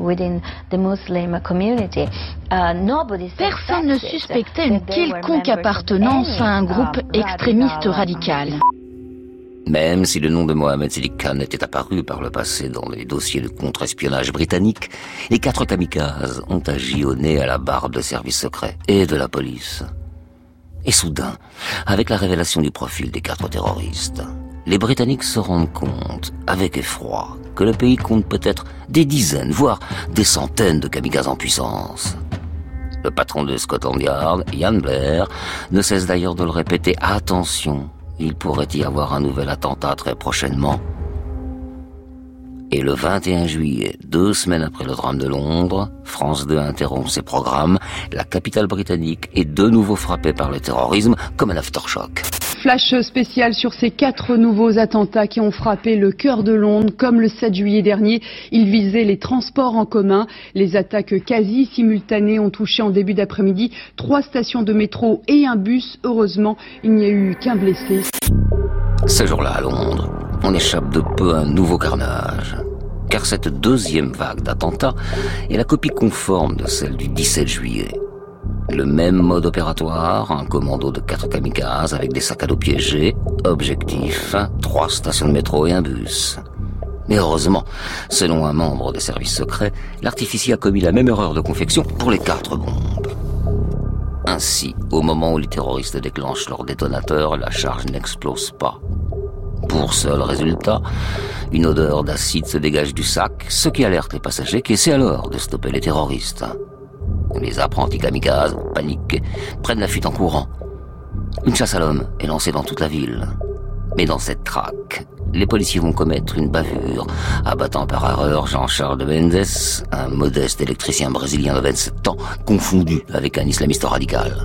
Speaker 20: Personne ne suspectait une quelconque appartenance à un groupe extrémiste radical.
Speaker 1: Même si le nom de Mohamed Sidiq Khan était apparu par le passé dans les dossiers de contre-espionnage britanniques, les 4 kamikazes ont agi au nez à la barbe de services secrets et de la police. Et soudain, avec la révélation du profil des 4 terroristes, les Britanniques se rendent compte, avec effroi, que le pays compte peut-être des dizaines, voire des centaines de kamikazes en puissance. Le patron de Scotland Yard, Ian Blair, ne cesse d'ailleurs de le répéter. Attention, il pourrait y avoir un nouvel attentat très prochainement. Et le 21 juillet, 2 semaines après le drame de Londres, France 2 interrompt ses programmes. La capitale britannique est de nouveau frappée par le terrorisme comme un aftershock.
Speaker 21: flash spécial sur ces 4 nouveaux attentats qui ont frappé le cœur de Londres. Comme le 7 juillet dernier, ils visaient les transports en commun. Les attaques quasi simultanées ont touché en début d'après-midi 3 stations de métro et un bus. Heureusement, il n'y a eu qu'un blessé.
Speaker 1: Ce jour-là à Londres, on échappe de peu à un nouveau carnage. Car cette deuxième vague d'attentats est la copie conforme de celle du 17 juillet. Le même mode opératoire, un commando de 4 kamikazes avec des sacs à dos piégés, objectif, 3 stations de métro et un bus. Mais heureusement, selon un membre des services secrets, l'artificier a commis la même erreur de confection pour les 4 bombes. Ainsi, au moment où les terroristes déclenchent leur détonateur, la charge n'explose pas. Pour seul résultat, une odeur d'acide se dégage du sac, ce qui alerte les passagers qui essaient alors de stopper les terroristes. Les apprentis kamikazes, paniqués, prennent la fuite en courant. Une chasse à l'homme est lancée dans toute la ville. Mais dans cette traque, les policiers vont commettre une bavure, abattant par erreur Jean-Charles de Mendes, un modeste électricien brésilien de 27 ans, confondu avec un islamiste radical.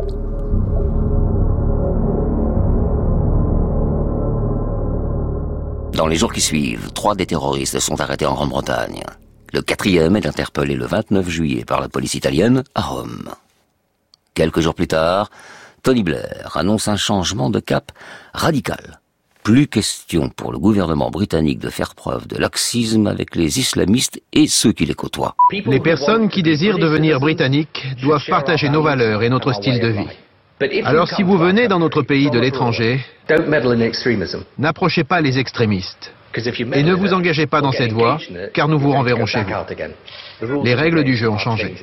Speaker 1: Dans les jours qui suivent, 3 des terroristes sont arrêtés en Grande-Bretagne. Le 4e est interpellé le 29 juillet par la police italienne à Rome. Quelques jours plus tard, Tony Blair annonce un changement de cap radical. Plus question pour le gouvernement britannique de faire preuve de laxisme avec les islamistes et ceux qui les côtoient.
Speaker 22: Les personnes qui désirent devenir britanniques doivent partager nos valeurs et notre style de vie. Alors si vous venez dans notre pays de l'étranger, n'approchez pas les extrémistes. Et ne vous engagez pas dans cette voie, car nous vous renverrons chez vous. Les règles du jeu ont changé.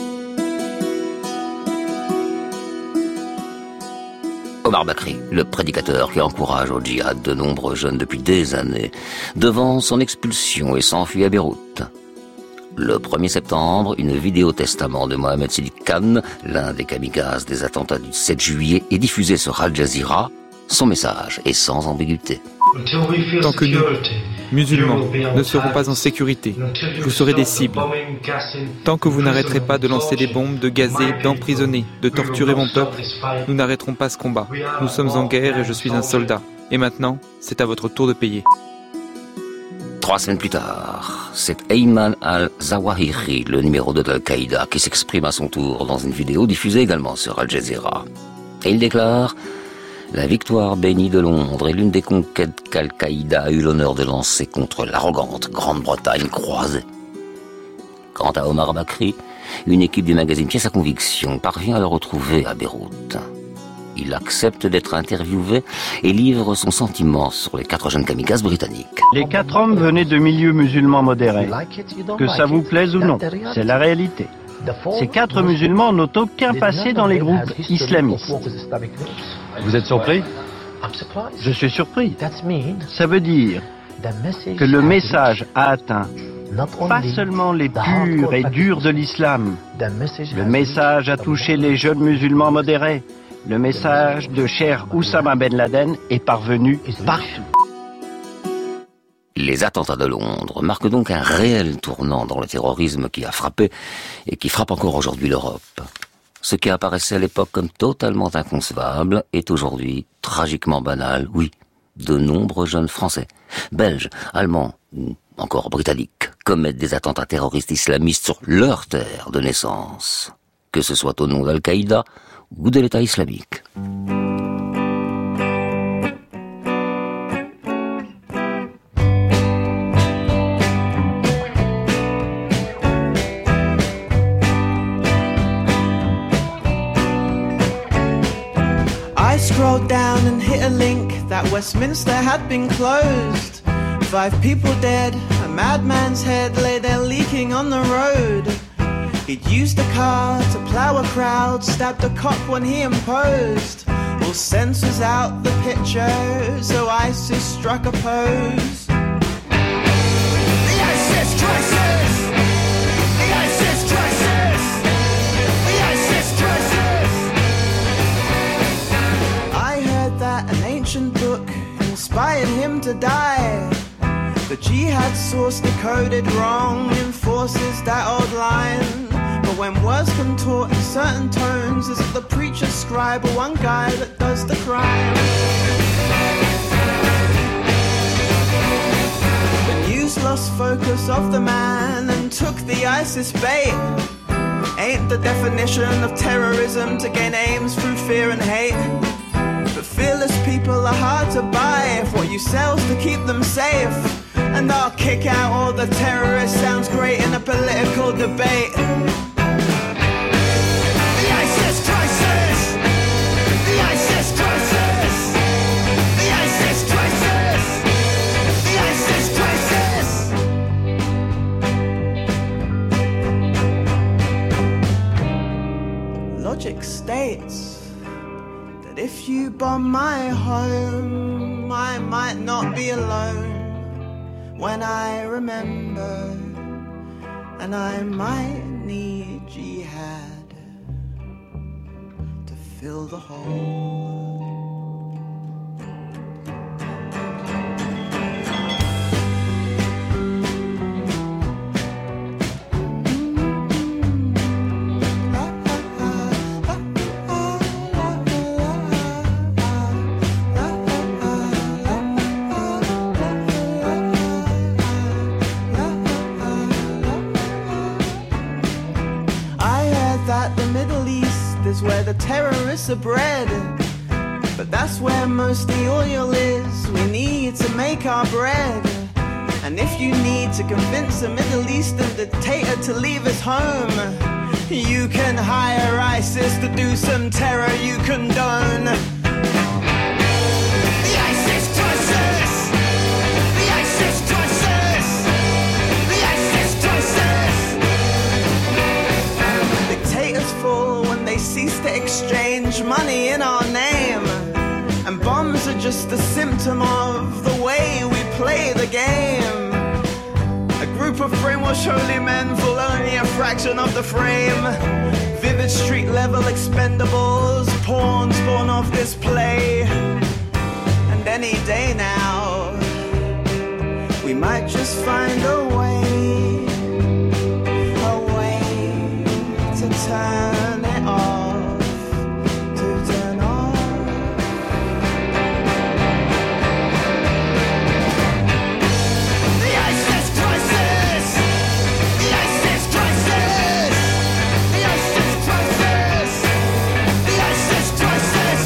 Speaker 1: Omar Bakri, le prédicateur qui encourage au djihad de nombreux jeunes depuis des années, devant son expulsion et s'enfuit à Beyrouth. Le 1er septembre, une vidéo testament de Mohamed Sidiq Khan, l'un des kamikazes des attentats du 7 juillet, est diffusée sur Al Jazeera. Son message est sans ambiguïté.
Speaker 23: Tant que nous, musulmans, ne serons pas en sécurité, vous serez des cibles. Tant que vous n'arrêterez pas de lancer des bombes, de gazer, d'emprisonner, de torturer mon peuple, nous n'arrêterons pas ce combat. Nous sommes en guerre et je suis un soldat. Et maintenant, c'est à votre tour de payer.
Speaker 1: 3 semaines plus tard, c'est Ayman al-Zawahiri, le numéro 2 d'Al-Qaïda, qui s'exprime à son tour dans une vidéo diffusée également sur Al Jazeera. Et il déclare: la victoire bénie de Londres est l'une des conquêtes qu'Al-Qaïda a eu l'honneur de lancer contre l'arrogante Grande-Bretagne croisée. Quant à Omar Bakri, une équipe du magazine Pièce à Conviction parvient à le retrouver à Beyrouth. Il accepte d'être interviewé et livre son sentiment sur les 4 jeunes kamikazes britanniques.
Speaker 24: Les 4 hommes venaient de milieux musulmans modérés. Que ça vous plaise ou non, c'est la réalité. Ces 4 musulmans n'ont aucun passé dans les groupes islamistes. Vous êtes surpris? Je suis surpris. Ça veut dire que le message a atteint pas seulement les purs et durs de l'islam. Le message a touché les jeunes musulmans modérés. Le message de Cher Oussama Ben Laden est parvenu partout.
Speaker 1: Les attentats de Londres marquent donc un réel tournant dans le terrorisme qui a frappé et qui frappe encore aujourd'hui l'Europe. Ce qui apparaissait à l'époque comme totalement inconcevable est aujourd'hui tragiquement banal, oui. De nombreux jeunes Français, Belges, Allemands ou encore Britanniques commettent des attentats terroristes islamistes sur leur terre de naissance, que ce soit au nom d'Al-Qaïda ou de l'État islamique.
Speaker 25: I scrolled down and hit a link that Westminster had been closed. 5 people dead, a madman's head lay there leaking on the road. He'd used a car to plough a crowd, stabbed a cop when he imposed. All sense was out the picture, so ISIS struck a pose. The ISIS crisis! The ISIS crisis! The ISIS crisis! I heard that an ancient book inspired him to die. The jihad source decoded wrong enforces that old line. But when words contort in certain tones? Is it the preacher, scribe, or one guy that does the crime? The news lost focus of the man and took the ISIS bait. Ain't the definition of terrorism to gain aims through fear and hate? But fearless people are hard to buy if what you sell's to keep them safe. And I'll kick out all the terrorists, sounds great in a political debate. The ISIS crisis! The ISIS crisis! The ISIS crisis! The ISIS crisis! Logic states that if you bomb my home, I might not be alone when I remember, and I might need jihad to fill the hole. Where the terrorists are bred, but that's where most the oil is we need to make our bread. And if you need to convince a Middle Eastern dictator to leave his home, you can hire ISIS to do some terror you condone. The ISIS crisis! The ISIS crisis! The ISIS crisis! Dictators fall when they cease to exchange money in our name, and bombs are just a symptom of the way we play the game. A group of brainwashed holy men full only a fraction of the frame. Vivid street level expendables, pawns born off display. And any day now we might just find a way to turn it off, to turn off. The ISIS crisis! The ISIS crisis! The ISIS crisis! The ISIS crisis!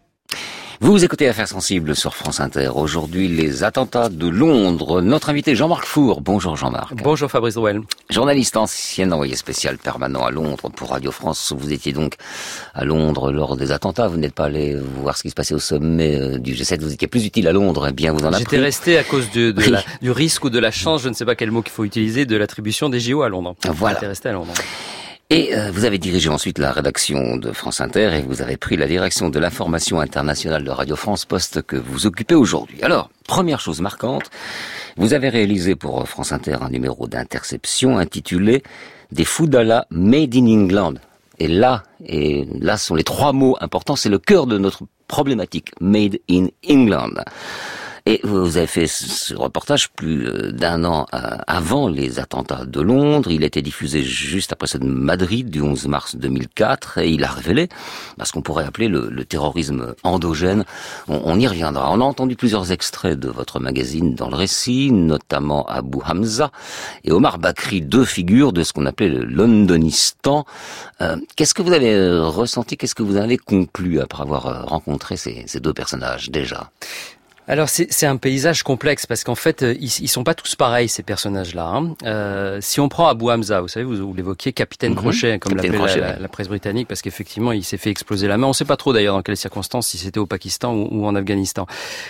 Speaker 1: Vous écoutez Affaires sensibles sur France Inter. Aujourd'hui, les attentats de Londres. Notre invité Jean-Marc Four. Bonjour Jean-Marc.
Speaker 2: Bonjour Fabrice Drouel.
Speaker 1: Journaliste ancien envoyé spécial permanent à Londres pour Radio France. Vous étiez donc à Londres lors des attentats. Vous n'êtes pas allé voir ce qui se passait au sommet du G7. Vous étiez plus utile à Londres. Eh bien, vous en avez
Speaker 2: J'étais resté à cause du risque ou de la chance, je ne sais pas quel mot qu'il faut utiliser, de l'attribution des JO à Londres.
Speaker 1: Voilà.
Speaker 2: J'étais resté à Londres.
Speaker 1: Et vous avez dirigé ensuite la rédaction de France Inter et vous avez pris la direction de l'information internationale de Radio France, poste que vous occupez aujourd'hui. Alors, première chose marquante, vous avez réalisé pour France Inter un numéro d'Interception intitulé « Des fous d'Allah made in England ». Et là sont les trois mots importants, c'est le cœur de notre problématique, « Made in England ». Et vous avez fait ce reportage plus d'un an avant les attentats de Londres. Il a été diffusé juste après ceux de Madrid du 11 mars 2004 et il a révélé ce qu'on pourrait appeler le terrorisme endogène. On y reviendra. On a entendu plusieurs extraits de votre magazine dans le récit, notamment Abu Hamza et Omar Bakri, deux figures de ce qu'on appelait le Londonistan. Qu'est-ce que vous avez ressenti, qu'est-ce que vous avez conclu après avoir rencontré ces deux personnages déjà ?
Speaker 2: Alors c'est un paysage complexe parce qu'en fait ils sont pas tous pareils ces personnages-là. Si on prend Abu Hamza, vous savez, vous l'évoquiez, Capitaine Crochet, comme l'appelait la presse britannique, parce qu'effectivement il s'est fait exploser la main. On sait pas trop d'ailleurs dans quelles circonstances, si c'était au Pakistan ou en Afghanistan.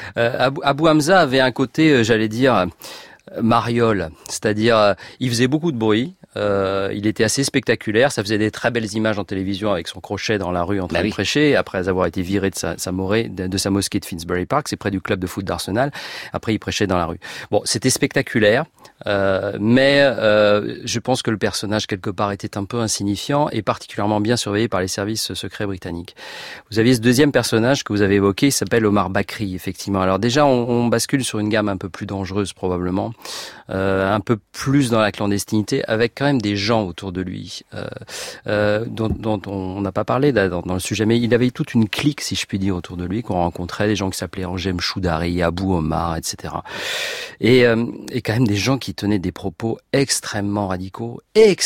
Speaker 2: Abu Hamza avait un côté, j'allais dire, mariole, c'est-à-dire il faisait beaucoup de bruit. Il était assez spectaculaire, ça faisait des très belles images en télévision avec son crochet dans la rue en train de prêcher, après avoir été viré de sa mosquée de Finsbury Park, c'est près du club de foot d'Arsenal. Après il prêchait dans la rue. Bon, c'était spectaculaire, mais je pense que le personnage quelque part était un peu insignifiant et particulièrement bien surveillé par les services secrets britanniques. Vous aviez ce deuxième personnage que vous avez évoqué, il s'appelle Omar Bakri, effectivement. Alors déjà on bascule sur une gamme un peu plus dangereuse probablement. un peu plus dans la clandestinité, avec quand même des gens autour de lui, dont on n'a pas parlé dans le sujet, mais il avait toute une clique, si je puis dire, autour de lui, qu'on rencontrait, des gens qui s'appelaient Angem Choudari, Abou Omar, etc. Et quand même des gens qui tenaient des propos extrêmement radicaux,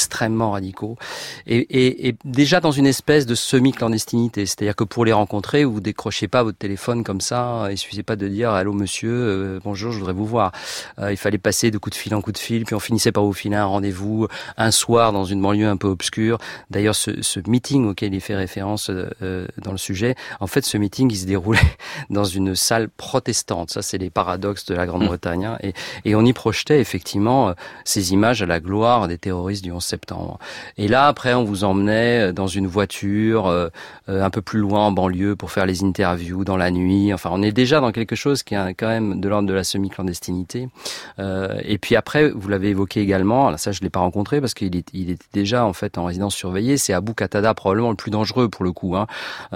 Speaker 2: et déjà dans une espèce de semi-clandestinité, c'est-à-dire que pour les rencontrer, vous décrochez pas votre téléphone comme ça, il suffisait pas de dire allô monsieur, bonjour, je voudrais vous voir. Il fallait passer de coup de fil en coup de fil, puis on finissait par vous filer un rendez-vous un soir dans une banlieue un peu obscure. D'ailleurs, ce meeting auquel il fait référence dans le sujet, en fait, ce meeting, il se déroulait dans une salle protestante. Ça, c'est les paradoxes de la Grande-Bretagne. Hein, et on y projetait effectivement ces images à la gloire des terroristes du 11 septembre. Et là, après, on vous emmenait dans une voiture un peu plus loin en banlieue pour faire les interviews dans la nuit. Enfin, on est déjà dans quelque chose qui est quand même de l'ordre de la semi-clandestinité. Et puis après, vous l'avez évoqué également, là, ça je l'ai pas rencontré parce qu'il était déjà en fait en résidence surveillée, c'est Abou Qatada, probablement le plus dangereux pour le coup, hein.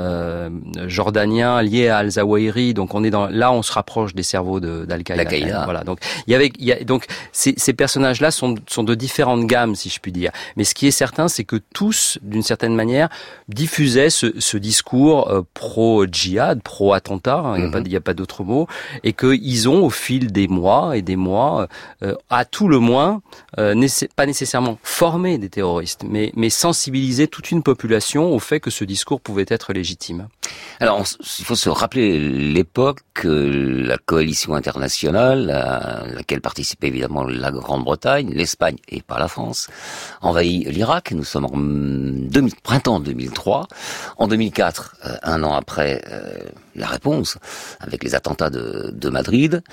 Speaker 2: Jordanien lié à Al-Zawahiri, donc là on se rapproche des cerveaux d'Al-Qaïda. Voilà, donc donc ces personnages-là sont de différentes gammes, si je puis dire. Mais ce qui est certain, c'est que tous, d'une certaine manière, diffusaient ce discours pro-djihad, pro-attentat, hein, il n'y a pas d'autre mot, et qu'ils ont au fil des mois et des mois, à tout le moins, pas nécessairement formé des terroristes, mais sensibiliser toute une population au fait que ce discours pouvait être légitime.
Speaker 1: Alors, il faut se rappeler l'époque, la coalition internationale, à laquelle participait évidemment la Grande-Bretagne, l'Espagne et pas la France, envahit l'Irak. Nous sommes en printemps 2003. En 2004, un an après la réponse, avec les attentats de Madrid,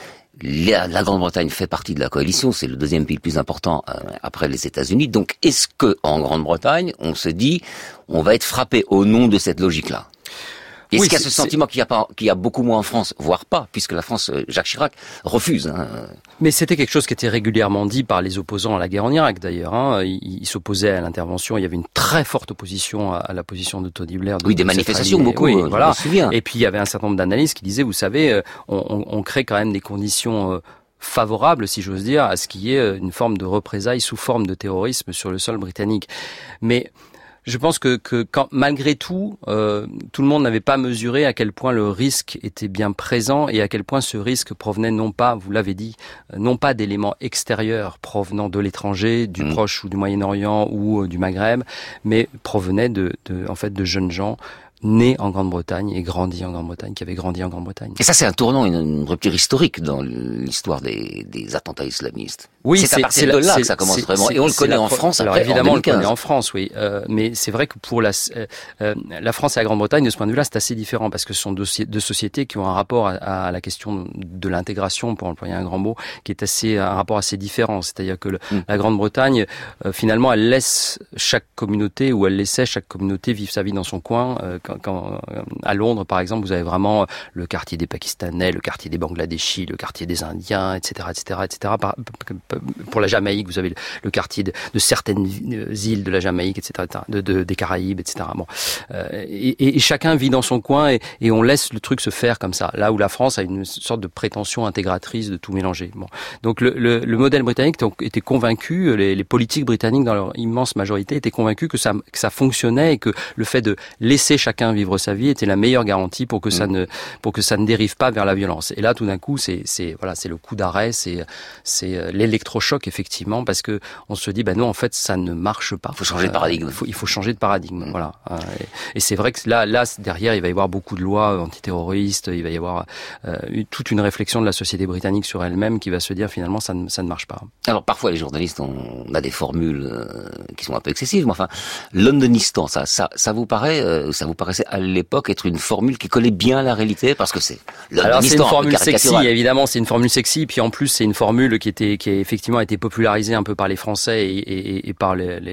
Speaker 1: la Grande-Bretagne fait partie de la coalition, c'est le deuxième pays le plus important après les États-Unis. Donc, est-ce que en Grande-Bretagne, on se dit, on va être frappé au nom de cette logique-là? Est-ce qu'il y a ce sentiment qu'il y a beaucoup moins en France, voire pas, puisque la France, Jacques Chirac, refuse. Hein.
Speaker 2: Mais c'était quelque chose qui était régulièrement dit par les opposants à la guerre en Irak, d'ailleurs. Hein. Ils s'opposaient à l'intervention. Il y avait une très forte opposition à la position de Tony Blair.
Speaker 1: Oui, des manifestations, beaucoup.
Speaker 2: Oui,
Speaker 1: voilà. Je me souviens.
Speaker 2: Et puis il y avait un certain nombre d'analystes qui disaient, vous savez, on crée quand même des conditions favorable, si j'ose dire, à ce qu'il y ait une forme de représailles sous forme de terrorisme sur le sol britannique. Mais je pense que malgré tout, tout le monde n'avait pas mesuré à quel point le risque était bien présent et à quel point ce risque provenait non pas, vous l'avez dit, non pas d'éléments extérieurs provenant de l'étranger, du Proche ou du Moyen-Orient ou du Maghreb, mais provenait de jeunes gens nés en Grande-Bretagne et grandis en Grande-Bretagne, qui avaient grandi en Grande-Bretagne.
Speaker 1: Et ça, c'est un tournant, une rupture historique dans l'histoire des attentats islamistes.
Speaker 2: Oui,
Speaker 1: c'est à partir de là que ça commence vraiment. Et on le connaît en France après,
Speaker 2: évidemment,
Speaker 1: en 2015.
Speaker 2: On le connaît en France, oui. Mais c'est vrai que pour la France et la Grande-Bretagne, de ce point de vue-là, c'est assez différent parce que ce sont deux sociétés qui ont un rapport à la question de l'intégration, pour employer un grand mot, qui est un rapport assez différent. C'est-à-dire que la Grande-Bretagne, finalement, elle laisse chaque communauté, ou elle laissait chaque communauté vivre sa vie dans son coin. Quand à Londres, par exemple, vous avez vraiment le quartier des Pakistanais, le quartier des Bangladeshis, le quartier des Indiens, etc., etc., etc. Pour la Jamaïque, vous avez le quartier de certaines îles de la Jamaïque, etc., des Caraïbes, etc. Bon, et chacun vit dans son coin et on laisse le truc se faire comme ça. Là où la France a une sorte de prétention intégratrice de tout mélanger. Bon, donc le modèle britannique était convaincu, les politiques britanniques dans leur immense majorité étaient convaincus que ça fonctionnait et que le fait de laisser chacun vivre sa vie était la meilleure garantie pour que ça ne dérive pas vers la violence. Et là, tout d'un coup, c'est le coup d'arrêt, c'est l'électrochoc effectivement, parce que on se dit, non, en fait, ça ne marche pas.
Speaker 1: Il faut changer de paradigme.
Speaker 2: Il faut changer de paradigme. Voilà. Et c'est vrai que là, derrière, il va y avoir beaucoup de lois antiterroristes. Il va y avoir toute une réflexion de la société britannique sur elle-même qui va se dire finalement, ça ne marche pas.
Speaker 1: Alors parfois, les journalistes, on a des formules qui sont un peu excessives, mais enfin, Londonistan, ça vous paraissait à l'époque être une formule qui collait bien à la réalité, parce que c'est
Speaker 2: alors c'est une formule sexy, évidemment, c'est une formule sexy, puis en plus c'est une formule qui a effectivement été popularisée un peu par les Français et par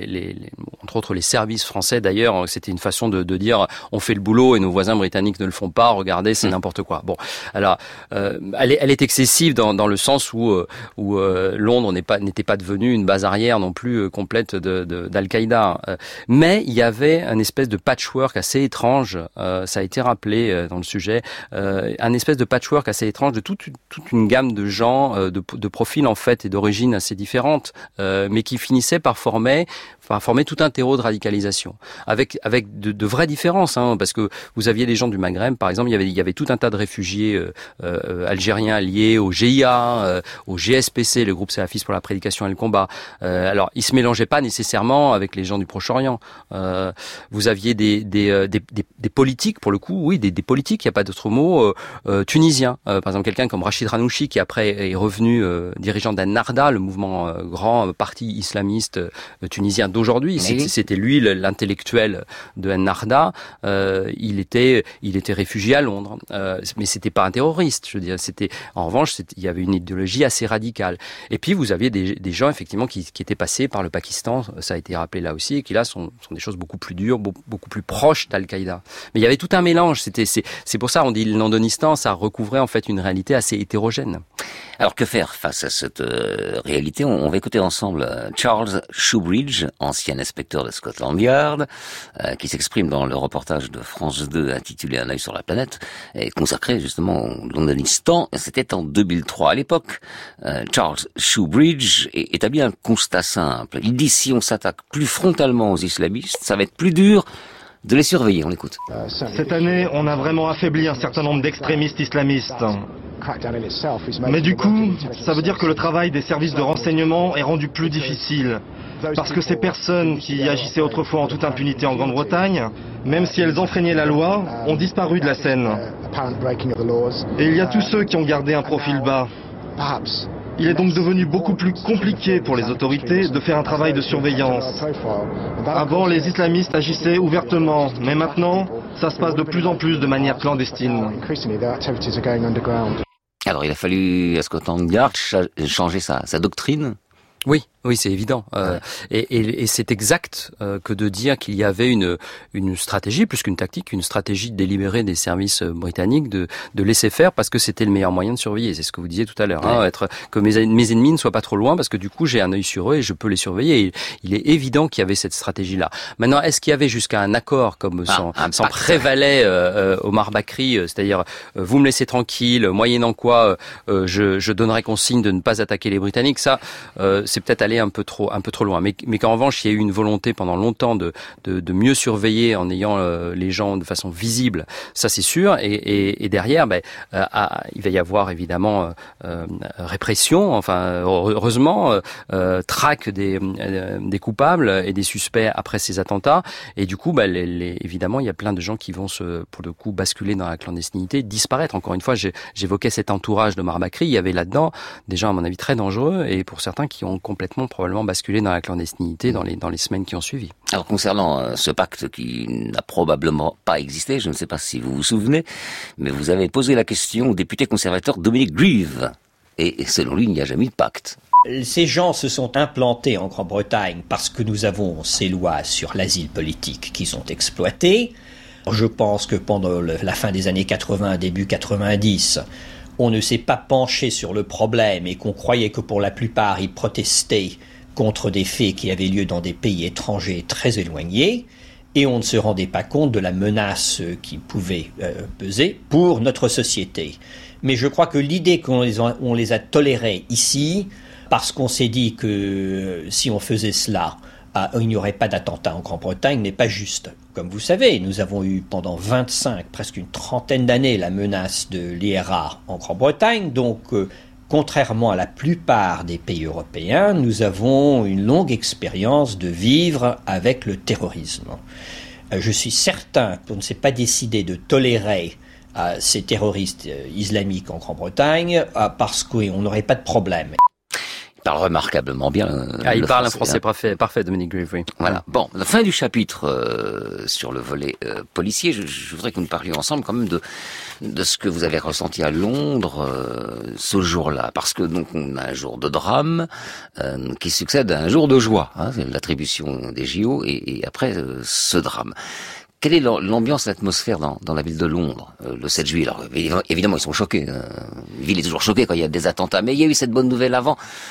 Speaker 2: entre autres les services français d'ailleurs. C'était une façon de dire on fait le boulot et nos voisins britanniques ne le font pas, regardez, c'est n'importe quoi. Bon, alors elle est excessive dans le sens où Londres n'était pas devenue une base arrière non plus complète d'Al-Qaïda, mais il y avait un espèce de patchwork assez étrange étrange, ça a été rappelé dans le sujet, un espèce de patchwork assez étrange de toute une gamme de gens, de profils en fait et d'origines assez différentes, mais qui finissaient par former tout un terreau de radicalisation, avec de vraies différences, hein, parce que vous aviez des gens du Maghreb, par exemple, il y avait tout un tas de réfugiés algériens liés au GIA, au GSPC, le groupe salafiste pour la prédication et le combat. Alors, ils se mélangeaient pas nécessairement avec les gens du Proche-Orient. Vous aviez des politiques, pour le coup, oui, des politiques, il n'y a pas d'autre mot, tunisiens. Par exemple, quelqu'un comme Rachid Ranouchi, qui après est revenu dirigeant d'Ennahda, le mouvement grand parti islamiste tunisien d'aujourd'hui. C'était lui l'intellectuel de Ennahda. Il était réfugié à Londres, mais c'était pas un terroriste. Je veux dire, en revanche, il y avait une idéologie assez radicale. Et puis vous aviez des gens effectivement qui étaient passés par le Pakistan, ça a été rappelé là aussi, et qui là sont des choses beaucoup plus dures, beaucoup plus proches d'Al-Qaïda. Mais il y avait tout un mélange. C'est pour ça on dit le Londonistan, ça recouvrait en fait une réalité assez hétérogène.
Speaker 1: Alors que faire face à cette réalité? On va écouter ensemble Charles Shoebridge, ancien inspecteur de Scotland Yard, qui s'exprime dans le reportage de France 2 intitulé Un œil sur la planète, et consacré justement au Londonistan. C'était en 2003. À l'époque, Charles Shoebridge établit un constat simple. Il dit si on s'attaque plus frontalement aux islamistes, ça va être plus dur de les surveiller. On l'écoute.
Speaker 3: Cette année, on a vraiment affaibli un certain nombre d'extrémistes islamistes. Mais du coup, ça veut dire que le travail des services de renseignement est rendu plus difficile. Parce que ces personnes qui agissaient autrefois en toute impunité en Grande-Bretagne, même si elles enfreignaient la loi, ont disparu de la scène. Et il y a tous ceux qui ont gardé un profil bas. Il est donc devenu beaucoup plus compliqué pour les autorités de faire un travail de surveillance. Avant, les islamistes agissaient ouvertement, mais maintenant, ça se passe de plus en plus de manière clandestine.
Speaker 1: Alors, il a fallu à Scotland Yard changer sa doctrine.
Speaker 2: Oui, c'est évident. Et c'est exact que de dire qu'il y avait une stratégie, plus qu'une tactique, une stratégie délibérée des services britanniques de laisser faire parce que c'était le meilleur moyen de surveiller. C'est ce que vous disiez tout à l'heure. Hein, que mes ennemis ne soient pas trop loin parce que du coup j'ai un œil sur eux et je peux les surveiller. Et il est évident qu'il y avait cette stratégie-là. Maintenant, est-ce qu'il y avait jusqu'à un accord comme s'en prévalait Omar Bakri, c'est-à-dire vous me laissez tranquille, moyennant quoi je donnerai consigne de ne pas attaquer les Britanniques. Ça, c'est peut-être aller un peu trop loin, mais qu'en revanche il y a eu une volonté pendant longtemps de mieux surveiller en ayant les gens de façon visible, ça c'est sûr, et derrière il va y avoir évidemment répression, enfin heureusement traque des coupables et des suspects après ces attentats, et du coup évidemment il y a plein de gens qui vont pour le coup basculer dans la clandestinité, disparaître. Encore une fois, j'évoquais cet entourage de Omar Bakri, il y avait là-dedans des gens à mon avis très dangereux, et pour certains qui ont complètement probablement basculé dans la clandestinité dans les semaines qui ont suivi.
Speaker 1: Alors concernant ce pacte qui n'a probablement pas existé, je ne sais pas si vous vous souvenez, mais vous avez posé la question au député conservateur Dominic Grieve, et selon lui il n'y a jamais eu de pacte.
Speaker 5: Ces gens se sont implantés en Grande-Bretagne parce que nous avons ces lois sur l'asile politique qui sont exploitées. Je pense que pendant la fin des années 80, début 90, on ne s'est pas penché sur le problème et qu'on croyait que pour la plupart, ils protestaient contre des faits qui avaient lieu dans des pays étrangers très éloignés, et on ne se rendait pas compte de la menace qui pouvait peser pour notre société. Mais je crois que l'idée qu'on les a tolérés ici, parce qu'on s'est dit que si on faisait cela, il n'y aurait pas d'attentat en Grande-Bretagne, n'est pas juste. Comme vous savez, nous avons eu pendant 25, presque une trentaine d'années, la menace de l'IRA en Grande-Bretagne. Donc, contrairement à la plupart des pays européens, nous avons une longue expérience de vivre avec le terrorisme. Je suis certain qu'on ne s'est pas décidé de tolérer ces terroristes islamiques en Grande-Bretagne parce qu'on n'aurait pas de problème.
Speaker 1: Il parle remarquablement bien.
Speaker 2: Il parle un français parfait, Dominic Grieve, oui.
Speaker 1: Voilà. Bon, la fin du chapitre sur le volet policier, je voudrais que nous parlions ensemble quand même de ce que vous avez ressenti à Londres ce jour-là, parce que donc on a un jour de drame qui succède à un jour de joie, hein, c'est l'attribution des JO et après ce drame. Quelle est l'ambiance, l'atmosphère dans la ville de Londres le 7 juillet? Alors évidemment ils sont choqués. La ville est toujours choquée quand il y a des attentats, mais il y a eu cette bonne nouvelle avant.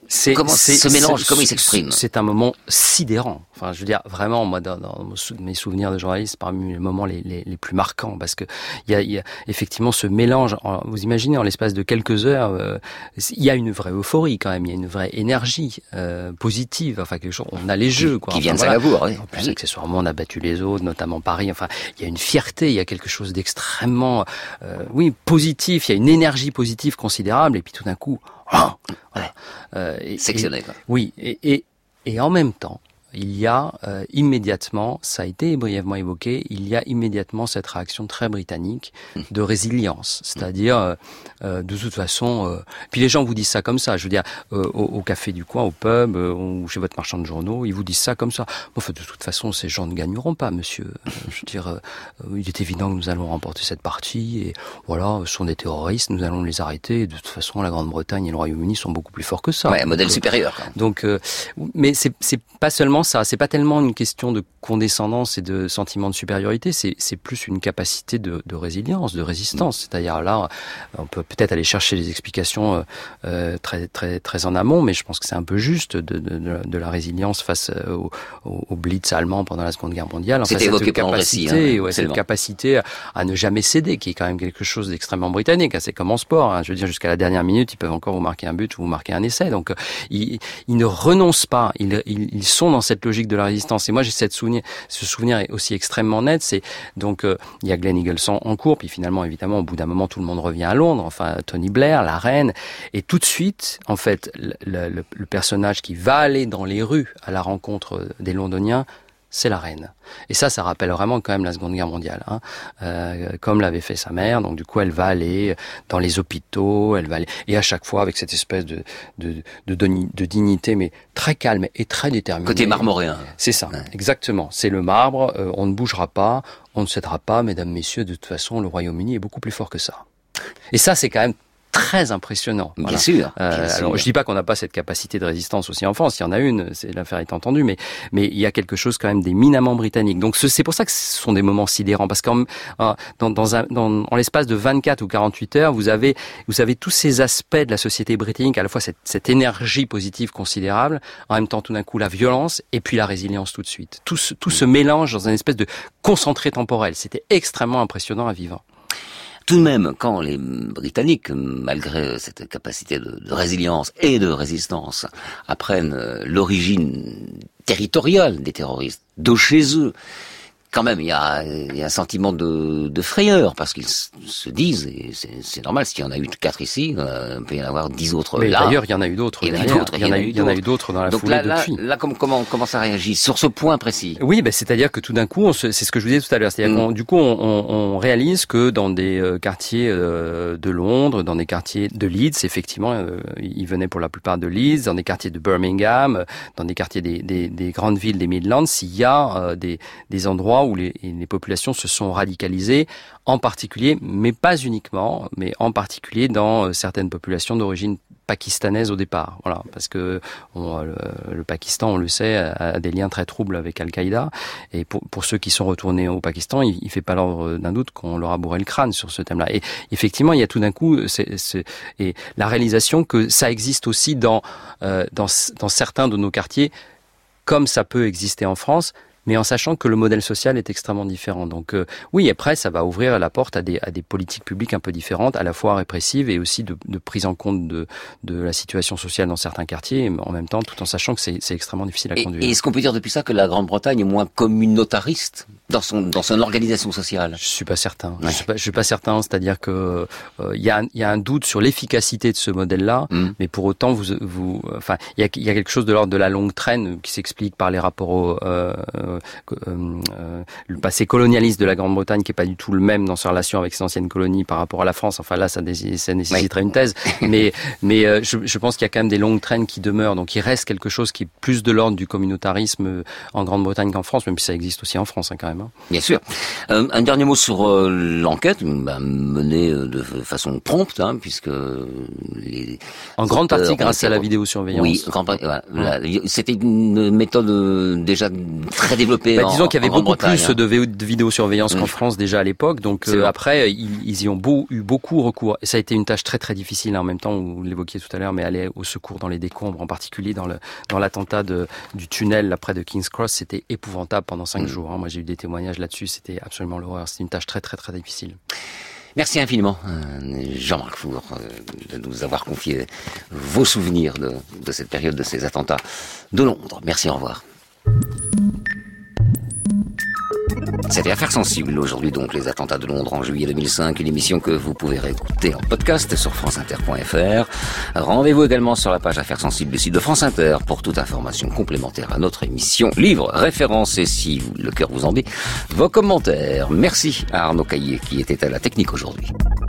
Speaker 1: Ce mélange, comment il s'exprime?
Speaker 2: C'est un moment sidérant. Enfin, je veux dire, vraiment, moi, dans mes souvenirs de journaliste, c'est parmi les moments les plus marquants, parce que il y a effectivement ce mélange. Vous imaginez, en l'espace de quelques heures, il y a une vraie euphorie quand même, il y a une vraie énergie positive. Enfin, quelque chose. On a les jeux, quoi.
Speaker 1: Qui viennent à la bourre. Oui.
Speaker 2: En plus, accessoirement, on a battu les autres, notamment Paris. Enfin, il y a une fierté, il y a quelque chose d'extrêmement, positif. Il y a une énergie positive considérable, et puis tout d'un coup.
Speaker 1: Voilà. Sectionné, quoi.
Speaker 2: Oui, et en même temps, il y a immédiatement, ça a été brièvement évoqué, il y a immédiatement cette réaction très britannique de résilience, c'est-à-dire de toute façon, puis les gens vous disent ça comme ça, je veux dire au café du coin, au pub ou chez votre marchand de journaux, ils vous disent ça comme ça. Enfin, de toute façon, ces gens ne gagneront pas, monsieur. Je veux dire, il est évident que nous allons remporter cette partie et voilà, ce sont des terroristes, nous allons les arrêter. Et de toute façon, la Grande-Bretagne et le Royaume-Uni sont beaucoup plus forts que ça.
Speaker 1: Ouais, un modèle supérieur. Quand même.
Speaker 2: Donc, mais c'est pas seulement ça, c'est pas tellement une question de condescendance et de sentiment de supériorité, c'est plus une capacité de résilience, de résistance. C'est-à-dire là, on peut peut-être aller chercher les explications très très très en amont, mais je pense que c'est un peu juste de la résilience face au Blitz allemand pendant la Seconde Guerre mondiale.
Speaker 1: C'était évoqué pendant le récit,
Speaker 2: cette capacité à ne jamais céder, qui est quand même quelque chose d'extrêmement britannique. C'est comme en sport. Hein. Je veux dire, jusqu'à la dernière minute, ils peuvent encore vous marquer un but ou vous marquer un essai. Donc, ils ne renoncent pas. Ils sont dans cette logique de la résistance. Et moi, j'ai ce souvenir est aussi extrêmement net. C'est donc il y a Glen Eagleson en cours, puis finalement, évidemment, au bout d'un moment, tout le monde revient à Londres. Enfin, Tony Blair, la reine, et tout de suite, en fait, le personnage qui va aller dans les rues à la rencontre des Londoniens, c'est la reine. Et ça rappelle vraiment quand même la Seconde Guerre mondiale, hein. Comme l'avait fait sa mère. Donc du coup, elle va aller dans les hôpitaux, elle va aller, et à chaque fois avec cette espèce de dignité, mais très calme et très déterminée.
Speaker 1: Côté marmoréen.
Speaker 2: C'est ça, ouais. Exactement. C'est le marbre. On ne bougera pas, on ne cédera pas, mesdames, messieurs. De toute façon, le Royaume-Uni est beaucoup plus fort que ça. Et ça, c'est quand même très impressionnant.
Speaker 1: Bien voilà. Sûr.
Speaker 2: Alors, je dis pas qu'on n'a pas cette capacité de résistance aussi en France. Il y en a une, l'affaire est entendue, mais il y a quelque chose quand même d'éminemment britannique. Donc, c'est pour ça que ce sont des moments sidérants, parce qu'en l'espace de 24 ou 48 heures, vous avez tous ces aspects de la société britannique, à la fois cette énergie positive considérable, en même temps, tout d'un coup, la violence, et puis la résilience tout de suite. Tout se mélange dans une espèce de concentré temporel. C'était extrêmement impressionnant à vivre.
Speaker 1: Tout de même, quand les Britanniques, malgré cette capacité de résilience et de résistance, apprennent l'origine territoriale des terroristes, de chez eux, quand même, il y a un sentiment de frayeur, parce qu'ils se disent, et c'est normal, s'il y en a eu 4 ici, il peut y en avoir 10 autres
Speaker 2: mais
Speaker 1: là.
Speaker 2: D'ailleurs, il y en a eu d'autres. Il y en a eu d'autres dans la foulée depuis.
Speaker 1: Là, comment ça réagit sur ce point précis?
Speaker 2: Oui, c'est-à-dire que tout d'un coup, c'est ce que je vous disais tout à l'heure. C'est-à-dire du coup, on réalise que dans des quartiers de Londres, dans des quartiers de Leeds, effectivement, ils venaient pour la plupart de Leeds, dans des quartiers de Birmingham, dans des quartiers des grandes villes des Midlands, il y a des endroits où les populations se sont radicalisées, en particulier, mais pas uniquement, mais en particulier dans certaines populations d'origine pakistanaise au départ. Voilà, parce que le Pakistan, on le sait, a des liens très troubles avec Al-Qaïda. Et pour ceux qui sont retournés au Pakistan, il fait pas l'ordre d'un doute qu'on leur a bourré le crâne sur ce thème-là. Et effectivement, il y a tout d'un coup et la réalisation que ça existe aussi dans certains de nos quartiers, comme ça peut exister en France, mais en sachant que le modèle social est extrêmement différent. Donc oui, après, ça va ouvrir la porte à des politiques publiques un peu différentes, à la fois répressives et aussi de prise en compte de la situation sociale dans certains quartiers, mais en même temps, tout en sachant que c'est extrêmement difficile à conduire.
Speaker 1: Et est-ce qu'on peut dire depuis ça que la Grande-Bretagne est moins communautariste dans son organisation sociale?
Speaker 2: Je suis pas certain. Ouais. Je suis pas certain, c'est-à-dire que il y a un doute sur l'efficacité de ce modèle-là, mais pour autant, enfin, il y a quelque chose de l'ordre de la longue traîne qui s'explique par les rapports le passé colonialiste de la Grande-Bretagne qui est pas du tout le même dans sa relation avec ses anciennes colonies par rapport à la France. Enfin là, ça nécessiterait une thèse. Mais je pense qu'il y a quand même des longues traînes qui demeurent. Donc il reste quelque chose qui est plus de l'ordre du communautarisme en Grande-Bretagne qu'en France, même si ça existe aussi en France, hein, quand même. même. Hein.
Speaker 1: Bien sûr. Un dernier mot sur l'enquête menée de façon prompte, hein, puisque
Speaker 2: en grande partie grâce à la vidéosurveillance.
Speaker 1: Oui, c'était une méthode déjà très développée.
Speaker 2: Disons qu'il y avait beaucoup plus de vidéosurveillance qu'en France déjà à l'époque, donc après ils y ont eu beaucoup recours. Et ça a été une tâche très très difficile, hein, en même temps, vous l'évoquiez tout à l'heure, mais aller au secours dans les décombres, en particulier dans l'attentat du tunnel là, près de King's Cross, c'était épouvantable pendant 5 jours. Hein. Moi j'ai eu des témoignages là-dessus, c'était absolument l'horreur. C'était une tâche très très très difficile.
Speaker 1: Merci infiniment, Jean-Marc Four, de nous avoir confié vos souvenirs de cette période, de ces attentats de Londres. Merci, au revoir. C'était Affaires sensibles aujourd'hui, donc les attentats de Londres en juillet 2005, une émission que vous pouvez réécouter en podcast sur franceinter.fr. Rendez-vous également sur la page Affaires sensibles du site de France Inter pour toute information complémentaire à notre émission, livres, références et, si le cœur vous en dit, vos commentaires. Merci à Arnaud Caillé qui était à la technique aujourd'hui.